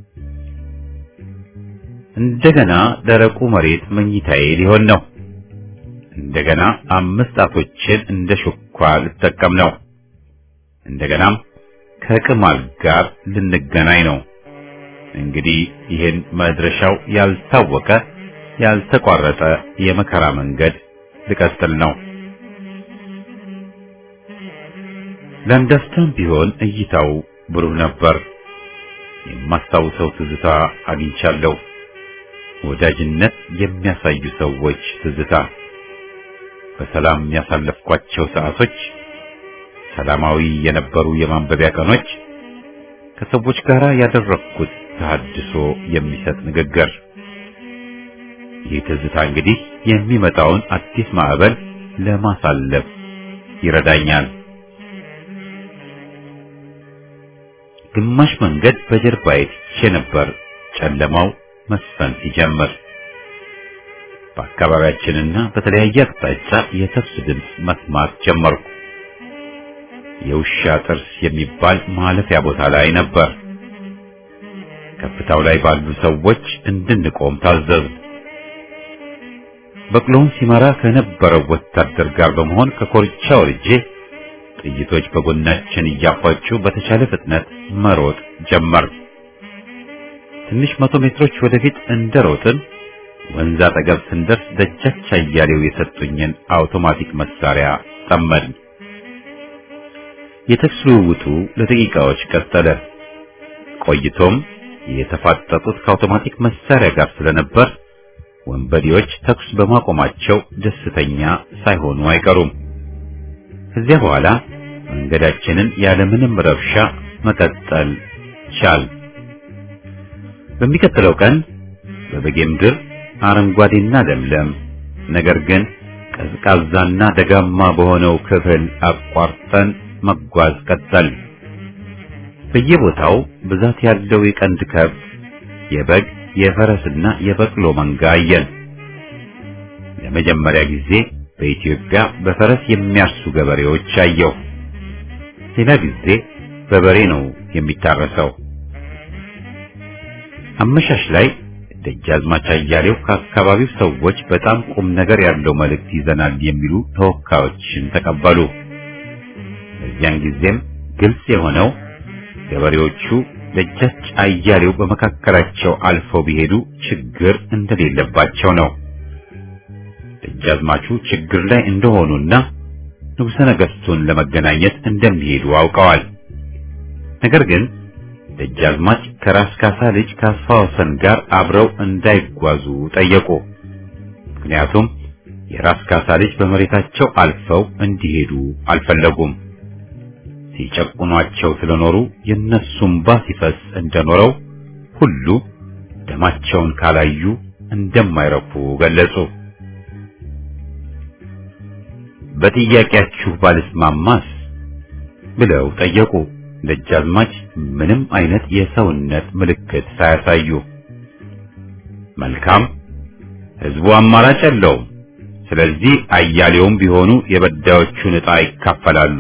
እንደገና ደረቁ መሬት መኝታዬ ሊሆን ነው። እንደገና 5 ጣቶችን እንደ ሹኳ ልጠቀም ነው። እንደገናም ከቅማል ጋር ልንገናኝ ነው። እንግዲህ ይህን መድረሻው ያልታወቀ ያልተቋረጠ የመከራ መንገድ ልቀጥል ነው። ለአንዳፍታም ቢሆን እይታው ብሩህ ነበር። የማስታውሰው ትዝታ አግኝቻለሁ። ወዳጅነት የሚያሳዩ ሰዎች ትዝታ፣ በሰላም ያሳለፍኳቸው ሰዓቶች፣ ሰላማዊ የነበሩ የማንበቢያ ቀኖች፣ ከሰዎች ጋር ያደረግኩት ተሐድሶ የሚሰጥ ንግግር። ይህ ትዝታ እንግዲህ የሚመጣውን አዲስ ማዕበል ለማሳለፍ ይረዳኛል። ግማሽ መንገድ በጀርባዬ ትቼ ነበር ጨለማው መስፈን ሲጀምር። በአካባቢያችንና በተለያየ አቅጣጫ የተኩስ ድምፅ መስማት ጀመርኩ። የውሻ ጥርስ የሚባል ማለፊያ ቦታ ላይ ነበር። ከፍታው ላይ ባሉ ሰዎች እንድንቆም ታዘዙ። በቅሎውን ሲመራ ከነበረው ወታደር ጋር በመሆን ከኮርቻ ወርጄ ጥይቶች በጎናችን እያፏጩ በተቻለ ፍጥነት መሮጥ ጀመር። ትንሽ 100 ሜትሮች ወደፊት እንደሮጥን ወንዝ አጠገብ ስንደርስ ደጃች አያሌው የሰጡኝን አውቶማቲክ መሳሪያ ጠመድን። የተኩስ ልውውጡ ለደቂቃዎች ቀጠለ። ቆይቶም የተፋጠጡት ከአውቶማቲክ መሳሪያ ጋር ስለነበር ወንበዴዎች ተኩስ በማቆማቸው ደስተኛ ሳይሆኑ አይቀሩም። ከዚያ በኋላ መንገዳችንን ያለምንም ረብሻ መቀጠል ቻል። በሚቀጥለው ቀን በበጌምድር አረንጓዴና ለምለም ነገር ግን ቀዝቃዛና ደጋማ በሆነው ክፍል አቋርጠን መጓዝ ቀጠል። በየቦታው ብዛት ያለው የቀንድ ከብት፣ የበግ፣ የፈረስና የበቅሎ መንጋ አየን። ለመጀመሪያ ጊዜ በኢትዮጵያ በፈረስ የሚያርሱ ገበሬዎች አየሁ። ሌላ ጊዜ በበሬ ነው የሚታረሰው። አመሻሽ ላይ ደጃዝማች አያሌው ከአካባቢው ሰዎች በጣም ቁም ነገር ያለው መልእክት ይዘናል የሚሉ ተወካዮችን ተቀበሉ። በዚያን ጊዜም ግልጽ የሆነው ገበሬዎቹ ደጃች አያሌው በመካከላቸው አልፈው ቢሄዱ ችግር እንደሌለባቸው ነው። ደጃዝማቹ ችግር ላይ እንደሆኑና ንጉሠ ነገሥቱን ለመገናኘት እንደሚሄዱ አውቀዋል። ነገር ግን ደጃዝማች ከራስ ካሳ ልጅ ካሳ ወሰን ጋር አብረው እንዳይጓዙ ጠየቁ። ምክንያቱም የራስ ካሳ ልጅ በመሬታቸው አልፈው እንዲሄዱ አልፈለጉም። ሲጨቁኗቸው ስለኖሩ የነሱም ባስ ሲፈስ እንደኖረው ሁሉ ደማቸውን ካላዩ እንደማይረኩ ገለጹ። በጥያቄያችሁ ባልስማማስ ብለው ጠየቁ። ደጃዝማች ምንም አይነት የሰውነት ምልክት ሳያሳዩ መልካም ሕዝቡ አማራጭ የለውም፣ ስለዚህ አያሌውም ቢሆኑ የበዳዮቹን ዕጣ ይካፈላሉ።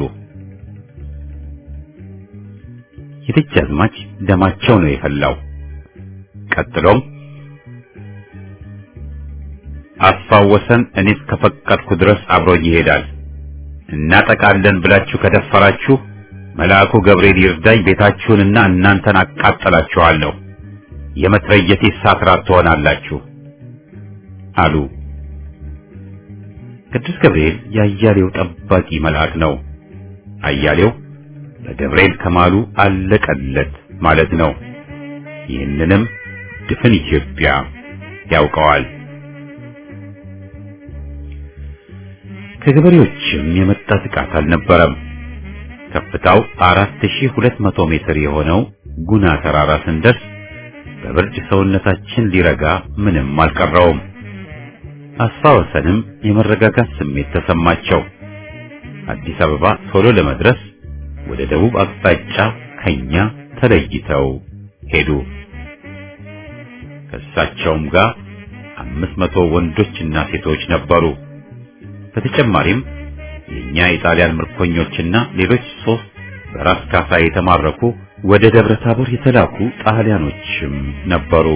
የደጃዝማች ደማቸው ነው የፈላው። ቀጥሎም አስፋወሰን እኔ እስከፈቀድኩ ድረስ አብሮኝ ይሄዳል። እናጠቃለን ብላችሁ ከደፈራችሁ መልአኩ ገብርኤል ይርዳኝ፣ ቤታችሁንና እናንተን አቃጠላችኋለሁ፣ የመትረየቴ ሳትራት ትሆናላችሁ አሉ። ቅዱስ ገብርኤል የአያሌው ጠባቂ መልአክ ነው። አያሌው በገብርኤል ከማሉ አለቀለት ማለት ነው። ይህንንም ድፍን ኢትዮጵያ ያውቀዋል። ከገበሬዎችም የመጣ ጥቃት አልነበረም። ከፍታው 4200 ሜትር የሆነው ጉና ተራራ ስንደርስ በብርድ ሰውነታችን ሊረጋ ምንም አልቀረውም። አስፋወሰንም የመረጋጋት ስሜት ተሰማቸው። አዲስ አበባ ቶሎ ለመድረስ ወደ ደቡብ አቅጣጫ ከኛ ተለይተው ሄዱ። ከእሳቸውም ጋር 500 ወንዶችና ሴቶች ነበሩ። በተጨማሪም የኛ የጣሊያን ምርኮኞችና ሌሎች 3 በራስ ካሳ የተማረኩ ወደ ደብረ ታቦር የተላኩ ጣሊያኖችም ነበሩ።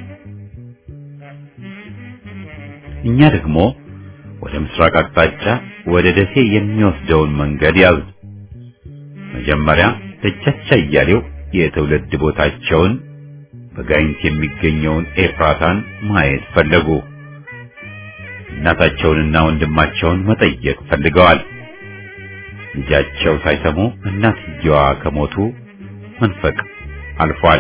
እኛ ደግሞ ወደ ምስራቅ አቅጣጫ ወደ ደሴ የሚወስደውን መንገድ ያዝ። መጀመሪያ ደጃች አያሌው የትውልድ ቦታቸውን በጋይንት የሚገኘውን ኤፍራታን ማየት ፈለጉ። እናታቸውንና ወንድማቸውን መጠየቅ ፈልገዋል። ልጃቸው ሳይሰሙ እናትየዋ ከሞቱ መንፈቅ አልፏል።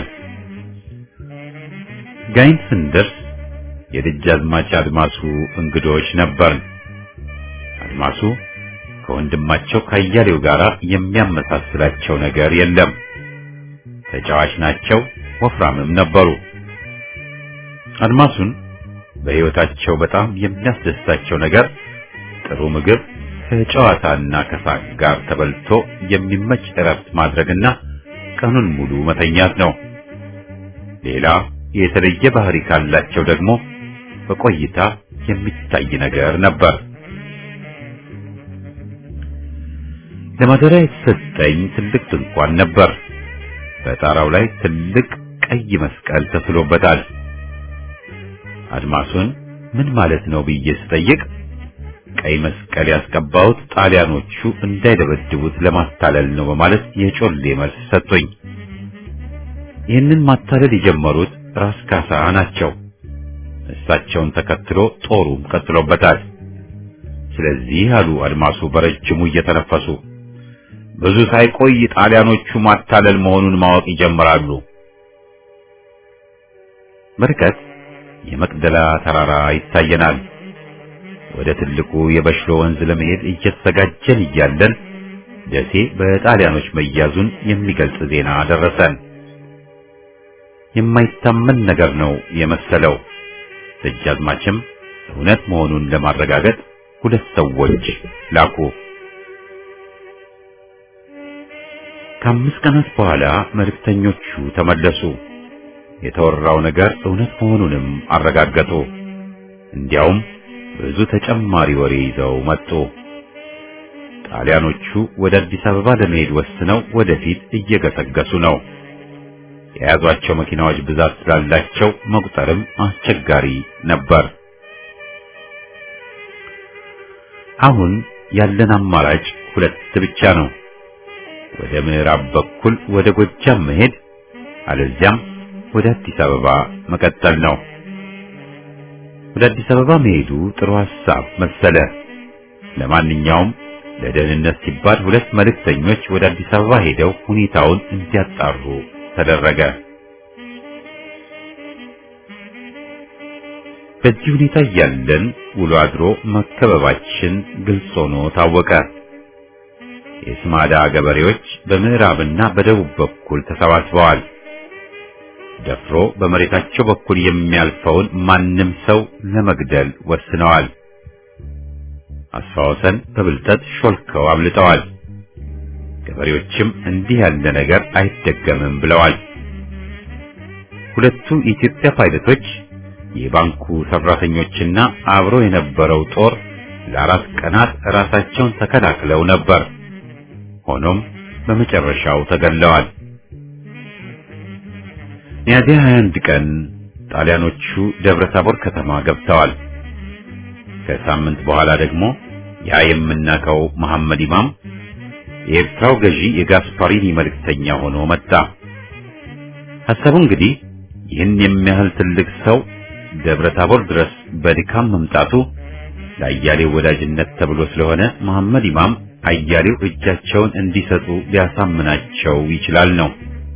ጋይንት ስንደርስ የደጃዝማች አድማሱ እንግዶች ነበርን። አድማሱ ከወንድማቸው ከአያሌው ጋር የሚያመሳስላቸው ነገር የለም። ተጫዋች ናቸው፣ ወፍራምም ነበሩ። አድማሱን በሕይወታቸው በጣም የሚያስደስታቸው ነገር ጥሩ ምግብ ከጨዋታና ከሳቅ ጋር ተበልቶ የሚመች እረፍት ማድረግና ቀኑን ሙሉ መተኛት ነው። ሌላ የተለየ ባህሪ ካላቸው ደግሞ በቆይታ የሚታይ ነገር ነበር። ለማደሪያ የተሰጠኝ ትልቅ ድንኳን ነበር። በጣራው ላይ ትልቅ ቀይ መስቀል ተስሎበታል። አድማሱን ምን ማለት ነው ብዬ ስጠይቅ ቀይ መስቀል ያስቀባውት ጣሊያኖቹ እንዳይደበድቡት ለማታለል ነው በማለት የጮሌ መልስ ሰጥቶኝ፣ ይህንን ማታለል የጀመሩት ራስ ካሳ ናቸው። እሳቸውን ተከትሎ ጦሩም ቀጥሎበታል። ስለዚህ አሉ አድማሱ በረጅሙ እየተነፈሱ፣ ብዙ ሳይቆይ ጣሊያኖቹ ማታለል መሆኑን ማወቅ ይጀምራሉ። በርቀት የመቅደላ ተራራ ይታየናል። ወደ ትልቁ የበሽሎ ወንዝ ለመሄድ እየተዘጋጀን እያለን ደሴ በጣሊያኖች መያዙን የሚገልጽ ዜና ደረሰን። የማይታመን ነገር ነው የመሰለው። ደጃዝማችም እውነት መሆኑን ለማረጋገጥ 2 ሰዎች ላኩ። ከ5 ቀናት በኋላ መልእክተኞቹ ተመለሱ። የተወራው ነገር እውነት መሆኑንም አረጋገጡ። እንዲያውም ብዙ ተጨማሪ ወሬ ይዘው መጡ። ጣሊያኖቹ ወደ አዲስ አበባ ለመሄድ ወስነው ወደፊት እየገሰገሱ ነው። የያዟቸው መኪናዎች ብዛት ስላላቸው መቁጠርም አስቸጋሪ ነበር። አሁን ያለን አማራጭ 2 ብቻ ነው። ወደ ምዕራብ በኩል ወደ ጎጃም መሄድ፣ አለዚያም ወደ አዲስ አበባ መቀጠል ነው። ወደ አዲስ አበባ መሄዱ ጥሩ ሐሳብ መሰለ። ለማንኛውም ለደህንነት ሲባል 2 መልእክተኞች ወደ አዲስ አበባ ሄደው ሁኔታውን እንዲያጣሩ ተደረገ። በዚህ ሁኔታ ያለን ውሎ አድሮ መከበባችን ግልጽ ሆኖ ታወቀ። የስማዳ ገበሬዎች በምዕራብና በደቡብ በኩል ተሰባስበዋል። ደፍሮ በመሬታቸው በኩል የሚያልፈውን ማንም ሰው ለመግደል ወስነዋል። አስፋወሰን በብልጠት ሾልከው አምልጠዋል። ገበሬዎችም እንዲህ ያለ ነገር አይደገምም ብለዋል። ሁለቱ የኢትዮጵያ ፓይለቶች የባንኩ ሰራተኞችና አብሮ የነበረው ጦር ለ4 ቀናት ራሳቸውን ተከላክለው ነበር። ሆኖም በመጨረሻው ተገለዋል። ሚያዝያ 21 ቀን ጣሊያኖቹ ደብረታቦር ከተማ ገብተዋል። ከሳምንት በኋላ ደግሞ ያ የምናውቀው መሐመድ ኢማም የኤርትራው ገዢ የጋስፓሪኒ መልእክተኛ ሆኖ መጣ። ሐሳቡ እንግዲህ ይህን የሚያህል ትልቅ ሰው ደብረታቦር ድረስ በድካም መምጣቱ ለአያሌው ወዳጅነት ተብሎ ስለሆነ መሐመድ ኢማም አያሌው እጃቸውን እንዲሰጡ ሊያሳምናቸው ይችላል ነው።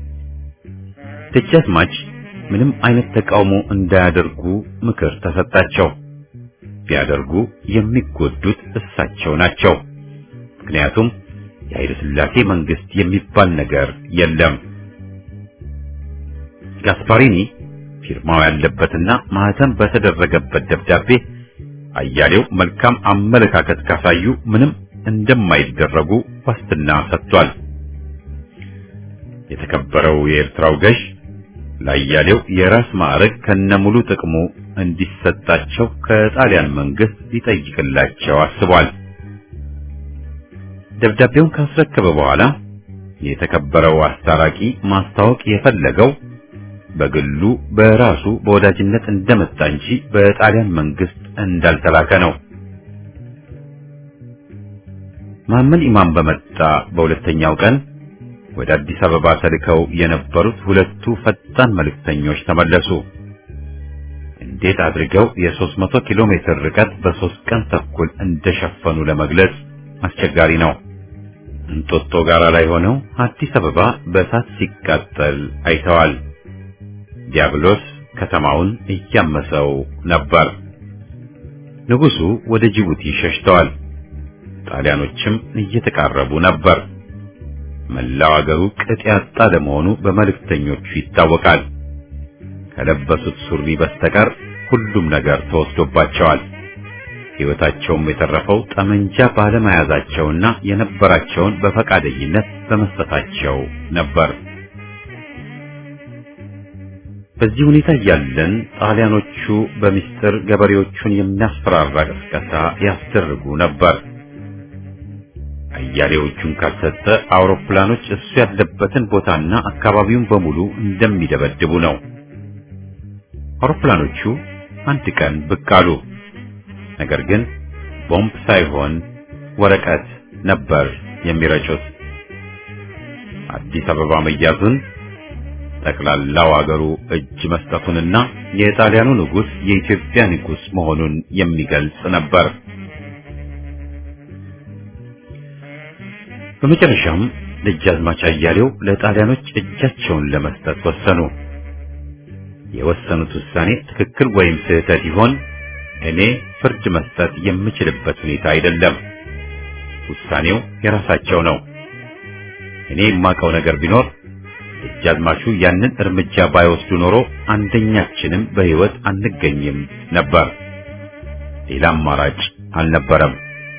ደጃዝማች ምንም አይነት ተቃውሞ እንዳያደርጉ ምክር ተሰጣቸው። ቢያደርጉ የሚጎዱት እሳቸው ናቸው። ምክንያቱም የኃይለ ሥላሴ መንግስት የሚባል ነገር የለም። ጋስፓሪኒ ፊርማው ያለበትና ማህተም በተደረገበት ደብዳቤ አያሌው መልካም አመለካከት ካሳዩ ምንም እንደማይደረጉ ዋስትና ሰጥቷል። የተከበረው የኤርትራው ገዥ ለአያሌው የራስ ማዕረግ ከነሙሉ ጥቅሙ እንዲሰጣቸው ከጣሊያን መንግስት ሊጠይቅላቸው አስቧል። ደብዳቤውን ካስረከበ በኋላ የተከበረው አስታራቂ ማስታወቅ የፈለገው በግሉ በራሱ በወዳጅነት እንደመጣ እንጂ በጣሊያን መንግስት እንዳልተላከ ነው። መሐመድ ኢማም በመጣ በሁለተኛው ቀን ወደ አዲስ አበባ ተልከው የነበሩት ሁለቱ ፈጣን መልእክተኞች ተመለሱ። እንዴት አድርገው የ300 ኪሎ ሜትር ርቀት በ3 ቀን ተኩል እንደሸፈኑ ለመግለጽ አስቸጋሪ ነው። እንጦጦ ጋራ ላይ ሆነው አዲስ አበባ በእሳት ሲቃጠል አይተዋል። ዲያብሎስ ከተማውን እያመሰው ነበር። ንጉሱ ወደ ጅቡቲ ሸሽተዋል። ጣሊያኖችም እየተቃረቡ ነበር። መላው አገሩ ቅጥ ያጣ ለመሆኑ በመልእክተኞቹ ይታወቃል። ከለበሱት ሱሪ በስተቀር ሁሉም ነገር ተወስዶባቸዋል። ሕይወታቸውም የተረፈው ጠመንጃ ባለመያዛቸውና የነበራቸውን በፈቃደኝነት በመስጠታቸው ነበር። በዚህ ሁኔታ ያለን ጣሊያኖቹ በሚስጥር ገበሬዎቹን የሚያስፈራራ ቅስቀሳ ያስደርጉ ነበር። አያሌዎቹን ካልሰጠ አውሮፕላኖች እሱ ያለበትን ቦታና አካባቢውን በሙሉ እንደሚደበድቡ ነው። አውሮፕላኖቹ አንድ ቀን ብቅ አሉ። ነገር ግን ቦምብ ሳይሆን ወረቀት ነበር የሚረጩት። አዲስ አበባ መያዙን፣ ጠቅላላው አገሩ እጅ መስጠቱንና የጣሊያኑ ንጉስ የኢትዮጵያ ንጉስ መሆኑን የሚገልጽ ነበር። በመጨረሻም ደጃዝማች አያሌው ለጣሊያኖች እጃቸውን ለመስጠት ወሰኑ። የወሰኑት ውሳኔ ትክክል ወይም ስህተት ይሆን እኔ ፍርድ መስጠት የምችልበት ሁኔታ አይደለም። ውሳኔው የራሳቸው ነው። እኔ የማውቀው ነገር ቢኖር ደጃዝማቹ ያንን እርምጃ ባይወስዱ ኖሮ አንደኛችንም በሕይወት አንገኝም ነበር። ሌላ አማራጭ አልነበረም።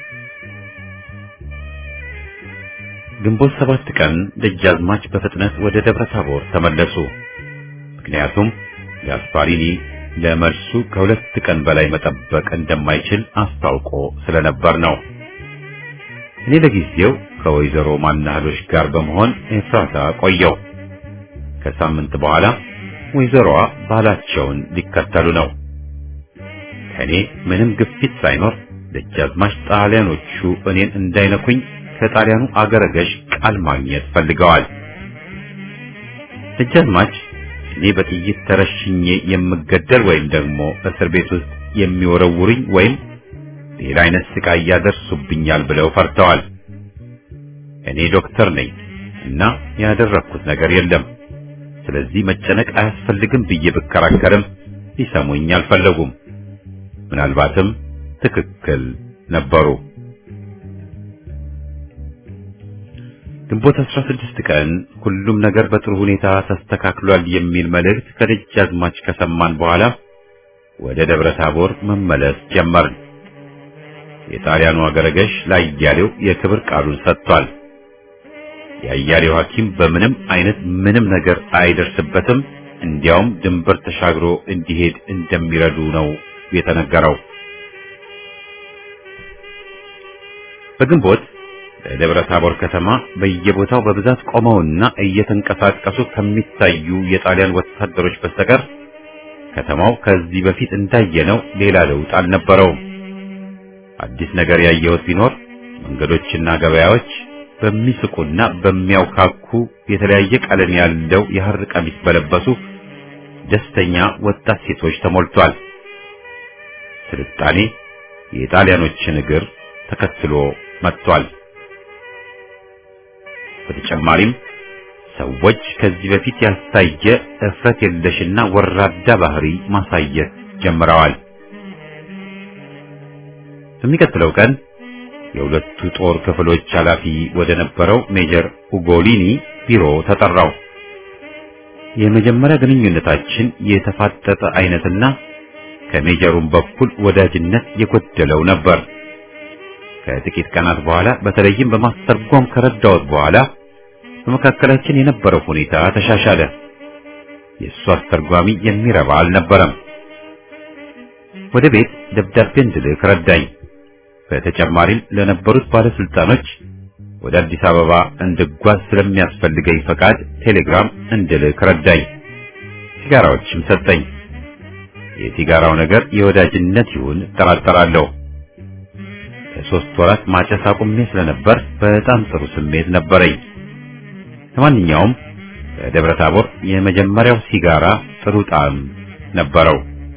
ግንቦት 7 ቀን ደጃዝማች በፍጥነት ወደ ደብረታቦር ተመለሱ። ምክንያቱም ጋስፓሪኒ ለመልሱ ከ2 ቀን በላይ መጠበቅ እንደማይችል አስታውቆ ስለነበር ነው። እኔ ለጊዜው ከወይዘሮ ማናህሎሽ ጋር በመሆን ኤፍራታ ቆየው። ከሳምንት በኋላ ወይዘሮዋ ባላቸውን ሊከተሉ ነው። ከኔ ምንም ግፊት ሳይኖር ደጃዝማች ጣሊያኖቹ እኔን እንዳይነኩኝ ከጣሊያኑ አገረ ገዥ ቃል ማግኘት ፈልገዋል። ደጃዝማች እኔ በጥይት ተረሽኜ የምገደል ወይም ደግሞ እስር ቤት ውስጥ የሚወረውሩኝ ወይም ሌላ አይነት ስቃይ ያደርሱብኛል ብለው ፈርተዋል። እኔ ዶክተር ነኝ እና ያደረኩት ነገር የለም። ስለዚህ መጨነቅ አያስፈልግም ብዬ ብከራከርም ሊሰሙኝ አልፈለጉም። ምናልባትም ትክክል ነበሩ። ግንቦት 16 ቀን ሁሉም ነገር በጥሩ ሁኔታ ተስተካክሏል የሚል መልእክት ከደጃዝማች ከሰማን በኋላ ወደ ደብረታቦር መመለስ ጀመርን። የጣሊያኑ አገረገሽ ለአያሌው የክብር ቃሉን ሰጥቷል። የአያሌው ሐኪም በምንም አይነት ምንም ነገር አይደርስበትም፣ እንዲያውም ድንበር ተሻግሮ እንዲሄድ እንደሚረዱ ነው የተነገረው። በግንቦት በደብረ ታቦር ከተማ በየቦታው በብዛት ቆመውና እየተንቀሳቀሱ ከሚታዩ የጣሊያን ወታደሮች በስተቀር ከተማው ከዚህ በፊት እንዳየነው ሌላ ለውጥ አልነበረውም። አዲስ ነገር ያየሁት ቢኖር መንገዶችና ገበያዎች በሚስቁና በሚያውካኩ የተለያየ ቀለም ያለው የሐር ቀሚስ በለበሱ ደስተኛ ወጣት ሴቶች ተሞልቷል። ስልጣኔ የጣሊያኖችን እግር ተከትሎ መጥቷል። በተጨማሪም ሰዎች ከዚህ በፊት ያልታየ እፍረት የለሽና ወራዳ ባህሪ ማሳየት ጀምረዋል። በሚቀጥለው ቀን የሁለቱ ጦር ክፍሎች ኃላፊ ወደ ነበረው ሜጀር ኡጎሊኒ ቢሮ ተጠራው። የመጀመሪያ ግንኙነታችን የተፋጠጠ አይነትና ከሜጀሩም በኩል ወዳጅነት የጎደለው ነበር። ከጥቂት ቀናት በኋላ በተለይም በማስተርጎም ከረዳሁት በኋላ በመካከላችን የነበረው ሁኔታ ተሻሻለ። የእሱ አስተርጓሚ የሚረባ አልነበረም። ወደ ቤት ደብዳቤ እንድልክ ረዳኝ። በተጨማሪም ለነበሩት ባለስልጣኖች ወደ አዲስ አበባ እንድጓዝ ስለሚያስፈልገኝ ፈቃድ ቴሌግራም እንድልክ ረዳኝ። ሲጋራዎችም ሰጠኝ። የሲጋራው ነገር የወዳጅነት ይሁን ጠራጠራለሁ። ለሶስት ወራት ማጨስ አቁሜ ስለነበር በጣም ጥሩ ስሜት ነበረኝ። ለማንኛውም በደብረ ታቦር የመጀመሪያው ሲጋራ ጥሩ ጣዕም ነበረው።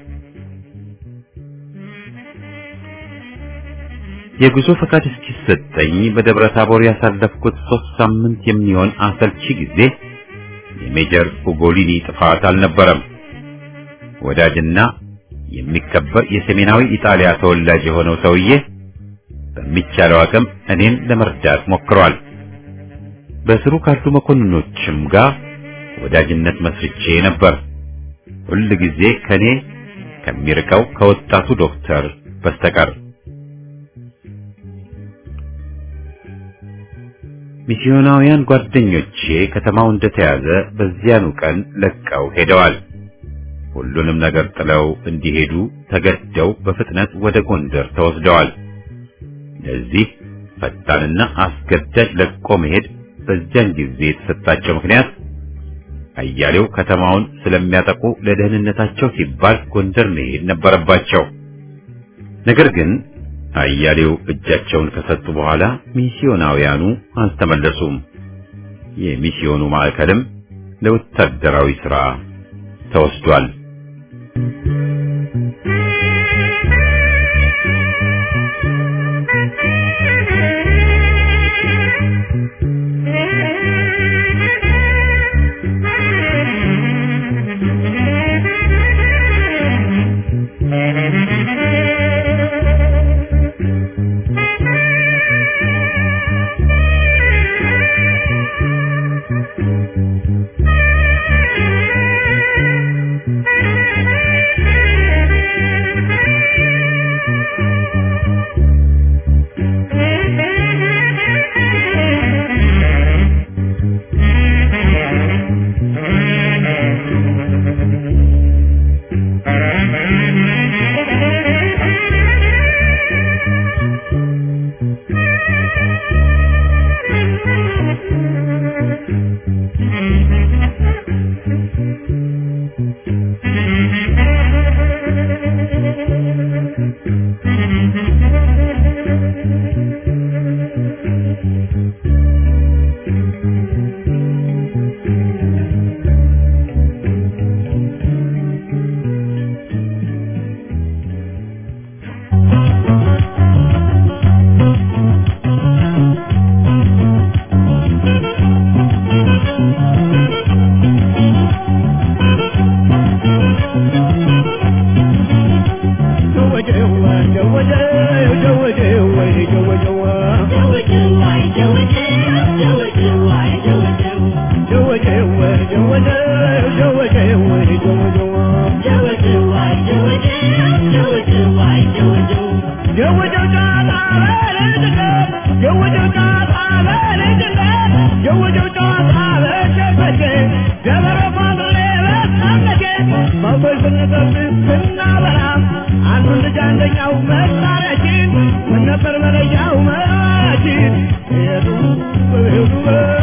የጉዞ ፈቃድ እስኪሰጠኝ በደብረ ታቦር ያሳለፍኩት 3 ሳምንት የሚሆን አሰልቺ ጊዜ የሜጀር ኡጎሊኒ ጥፋት አልነበረም። ወዳጅና የሚከበር የሰሜናዊ ኢጣሊያ ተወላጅ የሆነው ሰውዬ በሚቻለው አቅም እኔን ለመርዳት ሞክሯል። በስሩ ካሉ መኮንኖችም ጋር ወዳጅነት መስርቼ ነበር፣ ሁሉ ጊዜ ከኔ ከሚርቀው ከወጣቱ ዶክተር በስተቀር። ሚስዮናውያን ጓደኞቼ ከተማው እንደተያዘ በዚያኑ ቀን ለቀው ሄደዋል። ሁሉንም ነገር ጥለው እንዲሄዱ ተገደው በፍጥነት ወደ ጎንደር ተወስደዋል። ለዚህ ፈጣንና አስገዳጅ ለቆ መሄድ በዚያን ጊዜ የተሰጣቸው ምክንያት አያሌው ከተማውን ስለሚያጠቁ ለደህንነታቸው ሲባል ጎንደር መሄድ ነበረባቸው። ነገር ግን አያሌው እጃቸውን ከሰጡ በኋላ ሚስዮናውያኑ አልተመለሱም። የሚስዮኑ ማዕከልም ለወታደራዊ ሥራ ተወስዷል። Joe, ስንጠብቅና በላም አንዱን ልጅ አንደኛው መሳሪያችን ምን ነበር መለያው መራችን ሄዱ በሄዱ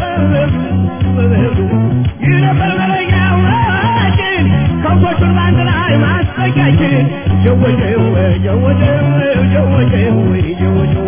ይህ ነበር መለያው መራችን ከብቶቹን በአንድ ላይ ማስጠጊያችን ጀወጀው ጀወጀው ጀወጀው ጀወጀው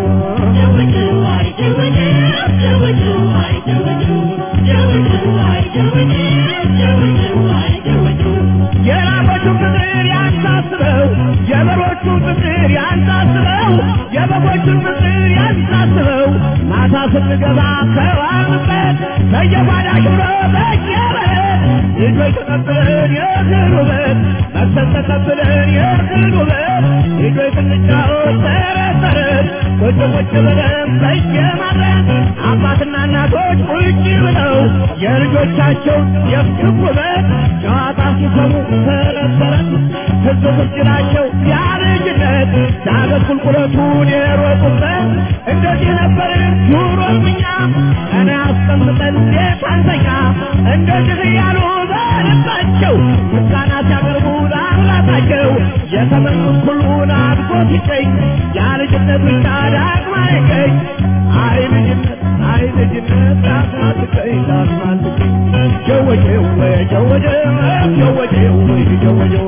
የራቦቹ ፍቅር ያንሳስበው የበሮቹ ፍቅር ያንሳስበው የበጎቹን ፍቅር ያንሳስበው ማታ ስንገባ ከዋልበት በየጓዳሽ ብሎ በየበት ልጆች ተቀብለን የእህል ውበት መክሰስ ተቀብለን የእህል ውበት ልጆች ስንጫወት ተረት ተረት ቁጭ ቁጭ ብለን በየማድረግ አባትና እናቶች ቁጭ ብለው የልጆቻቸው የፍቅር ውበት ጨዋታ ሲሰሙ ተረት ተረት ህዝብ ስላቸው ያልጅነት ዳገት ቁልቁለቱን የሮጡበት እንደዚህ ነበር ኑሮኛ እኔ አስቀምጠን ጌታንተኛ እንደዚህ እያሉ በልባቸው ምስጋና ሲያቀርቡ ለአምላካቸው የተመኙት ሁሉን አድጎ ሲገኝ ያልጅነት ብቻ ዳግማ ይገኝ አይ ልጅነት ዳግማትገኝ ዳግማትገኝ ጀወጀው ጀወጀው ጀወጀው ጀወጀው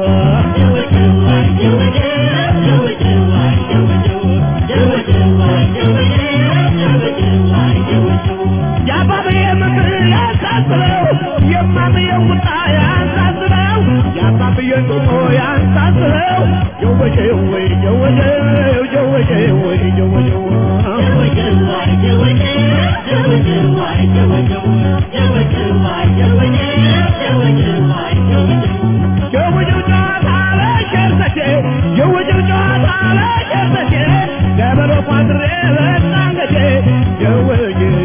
ያባብዬ ምክር ያንሳስበው የማምየው ቁጣ ያንሳስበው ያባብዬ ኑሮ ያንሳስበው ጀወጀው ጀወጀው ጀወጀው ጀወጀው ጀወጀው ጨዋታ ለሸርተቴ ጀወጀው ጨዋታ ለሸርተቴ ገበሎ ቋጥሬ በጣንገቴ ጀወጀው